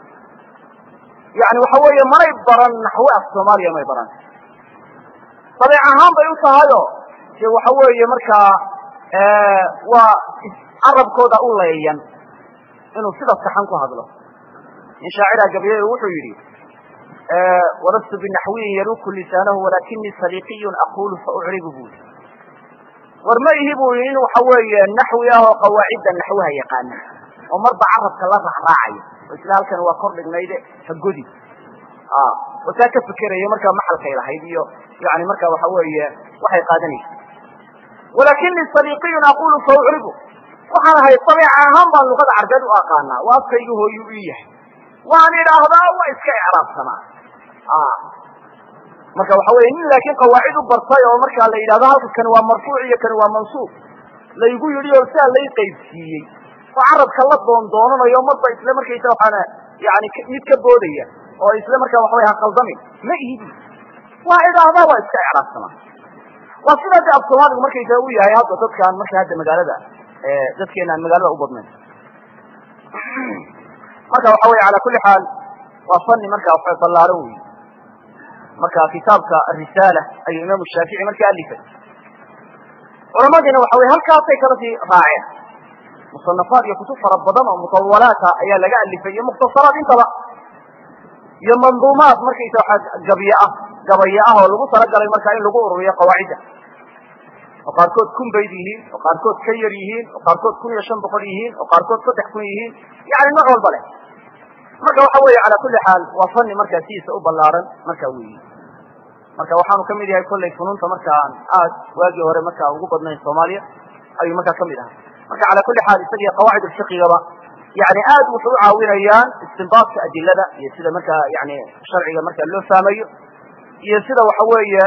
yani waxa weeye manay baran naxwe af soomaaliya may baran dabeec ahaan bay u tahayo dee waxa weeye markaa waa carabkooda u leeyan inuu sida saxan ku hadlo in shaacira gabayay wuxuu yidhi walastu binaxwiyin yaruku lisaanahu walakinii saliqiyun aqulu faucribu buu yidhi war ma ihi buu yidhi in waxa weeye naxwi ah oo qawaacidda naxwaha yaqaana oo marba carabka la raacraacayo oo isla halkan waa kor dhignayde ha godi wasaa ka fikerayo markaa maxalkay lahayd iyo yani markaa waxa weeye waxay qaadanaysa walakinii saliqiyun aqulu faucribu waxaan ahay dabeeca ahaan baan luqada carbeed u aqaanaa waa afkaygu hooyu ii yahay waan idhaahdaa waa iska icraabsanaa marka waxa weye nin laakiin qawaacid u bartay oo markaa la yidhahdo halka kani waa marfuuc iyo kani waa mansuub laygu yidhi oo sidaa lay qaybsiiyey oo carabka la doondoonanayo marba isla markaysa waxaana yani mid ka boodaya oo isla markaa waxa way ha qaldamin ma ihidi waa idhaahdaa waa iska icraabsanaa waa sidaa de af soomaaligu markaysa u yahay hadda dadkaan marka hadda magaalada dadkeena aan magaalada u badnayn marka waxa weye ala kuli xaal waa fani marka waxa ballaaran wey marka kitaabka arisaala ayuu imaamu shaafici markaa alifay culamadiina waxa weye halkaasay kala sii raaceen musanafaad iyo kutub fara badan oo mutawalaata ayaa laga alifay iyo mukhtasaraad intaba iyo manduumaad markaysa waxa gabiye ah gabaye ah oo lagu talagalay marka in lagu ururiyo qawaacidda oo qaarkood kun bayd yihiin oo qaarkood ka yar yihiin oo qaarkood kun iyo shan boqol yihiin oo qaarkood saddex kun yihiin yani nooc walba leh marka waxa weeye cala kuli xaal waa fani markaa sidiisa u ballaaran marka weyi marka waxaanu kamid yahay kollay funuunta markaan aad waagii hore markaa ugu badnayn soomaaliya ayuu markaa kamid ahay marka cala kuli xaal isagii qawaacid ulfiqigaba yani aad wuxuu u caawinayaan istinbaadka adilada iyo sida markaa yani sharciga markaa loo fahmayo iyo sida waxa weeye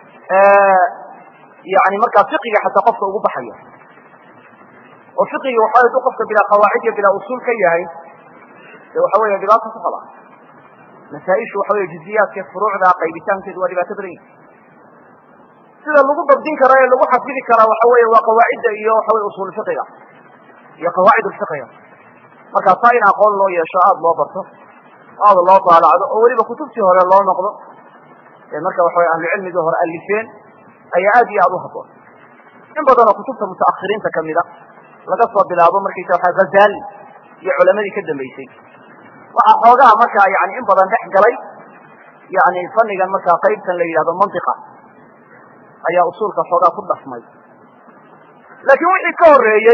yani markaa fiqiga xataa qofka ugu baxayo oo fiqiga waxa haduu qofka bilaa qawaacid iyo bilaa usuul ka yahay de waxa weeye dhibaato ku qaba masaaishu waxa weye juziyaadka furuucda qaybitaankeedu waa dhibaato badan yahi sida lagu dabdin kara ee lagu xafidi karaa waxa weeye waa qawaacidda iyo waxa weye usuul fiqiga iyo qawaacid ulfiqiga markaa taa in aqoon loo yeesho aada loo barto aada loo daalacdo oo weliba kutubtii hore loo noqdo ee marka waxa weye ahlucilmigii hore alifeen ayaa aad iyo aada u haboon in badan oo kutubta mutaakhiriinta kamida laga soo bilaabo markaysa waxa ghazali iyo culamadii ka dambeysay waxaa xoogaha markaa yani in badan dhex galay yani fanigan markaa qaybtan la yidhahdo mantiqa ayaa usuulka xoogaa ku dhafmay laakiin wixii ka horeeyey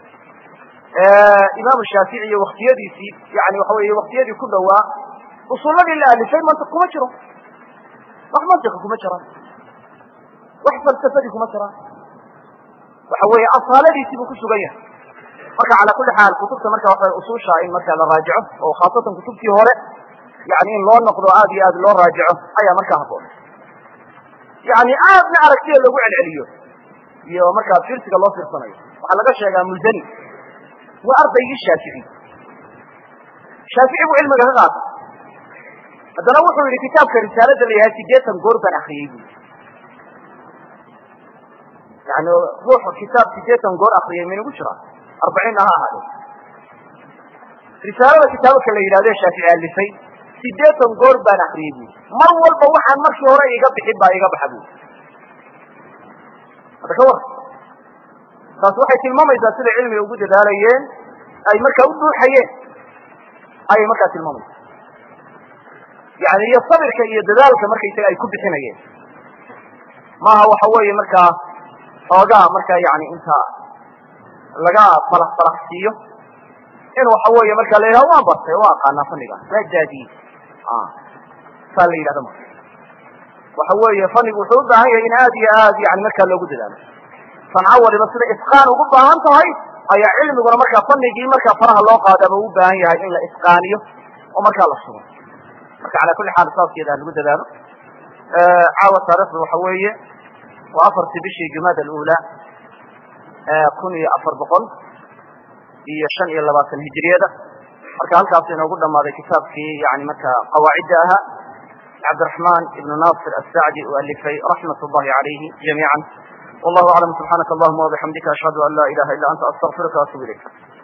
imaamu shaafici iyo waktiyadiisii yani waxa weeye waktiyadii ku dhowaa usuuladii la alifay mantiq kuma jiro wax mantiqa kuma jiraan wax falsafadii kuma jiraan waxa weeye asaaladiisii buu ku sugan yahay marka cala kuli xaal kutubta marka waxa usuusha in marka la raajico oo khaasatan kutubtii hore yani in loo noqdo aad iyo aad loo raajico ayaa markaa haboon yani aadna aragtida lagu celceliyo iyo markaa fiirsiga loo fiirsanayo waxaa laga sheegaa mulzani waa ardaygii shaafici shaafici buu cilmiga ka qaatay haddana wuxuu yihi kitaabka risaalada la yahay sideetan goor baan akriyey bu yani ruux kitaab sideetan goor akriyay maynagu jiraa arbaciinna ha ahaade risaalada kitaabka la yidhahdo shaafici alifay sideetan goor baan akriyey bu mar walba waxaan markii hore iga bixin baa iga baxa bu hadda ka war taas waxay tilmaamaysaa sida cilmiga ugu dadaalayeen ay markaa u buuxayeen ayay markaa tilmaamaysa yani iyo sabirka iyo dadaalka markaysaga ay ku bixinayeen maaha waxa weeye markaa xoogaa markaa yani inta laga falax falaxsiiyo in waxa weeye markaa la yidhahdo waan bartay waa aqaanaa faniga waa daadiyey saa la yidhahdo marka waxa weeye fanigu wuxuu u baahan yahay in aad iyo aad yani markaa loogu dadaalo sanco waliba sida itqaan ugu baahan tahay ayaa cilmiguna markaa fanigii markaa faraha loo qaadaba u baahan yahay in la itqaaniyo oo markaa la sugo marka cala kuli xaal saaskeeda lagu dadaalo caawa taarikhdu waxa weeye waa afartii bishii jumaada alula kun iyo afar boqol iyo shan iyo labaatan hijriyada marka halkaas inoogu dhamaaday kitaabkii yani marka qawaacidda ahaa cabdiraxman ibnu nasir asacdi uu alifay raxmat ullahi calayhi jamiica wallahu aclam subxaanaka allahuma wabixamdika ashhadu an laa ilaha illa anta astaqfiruka waatubu ilayk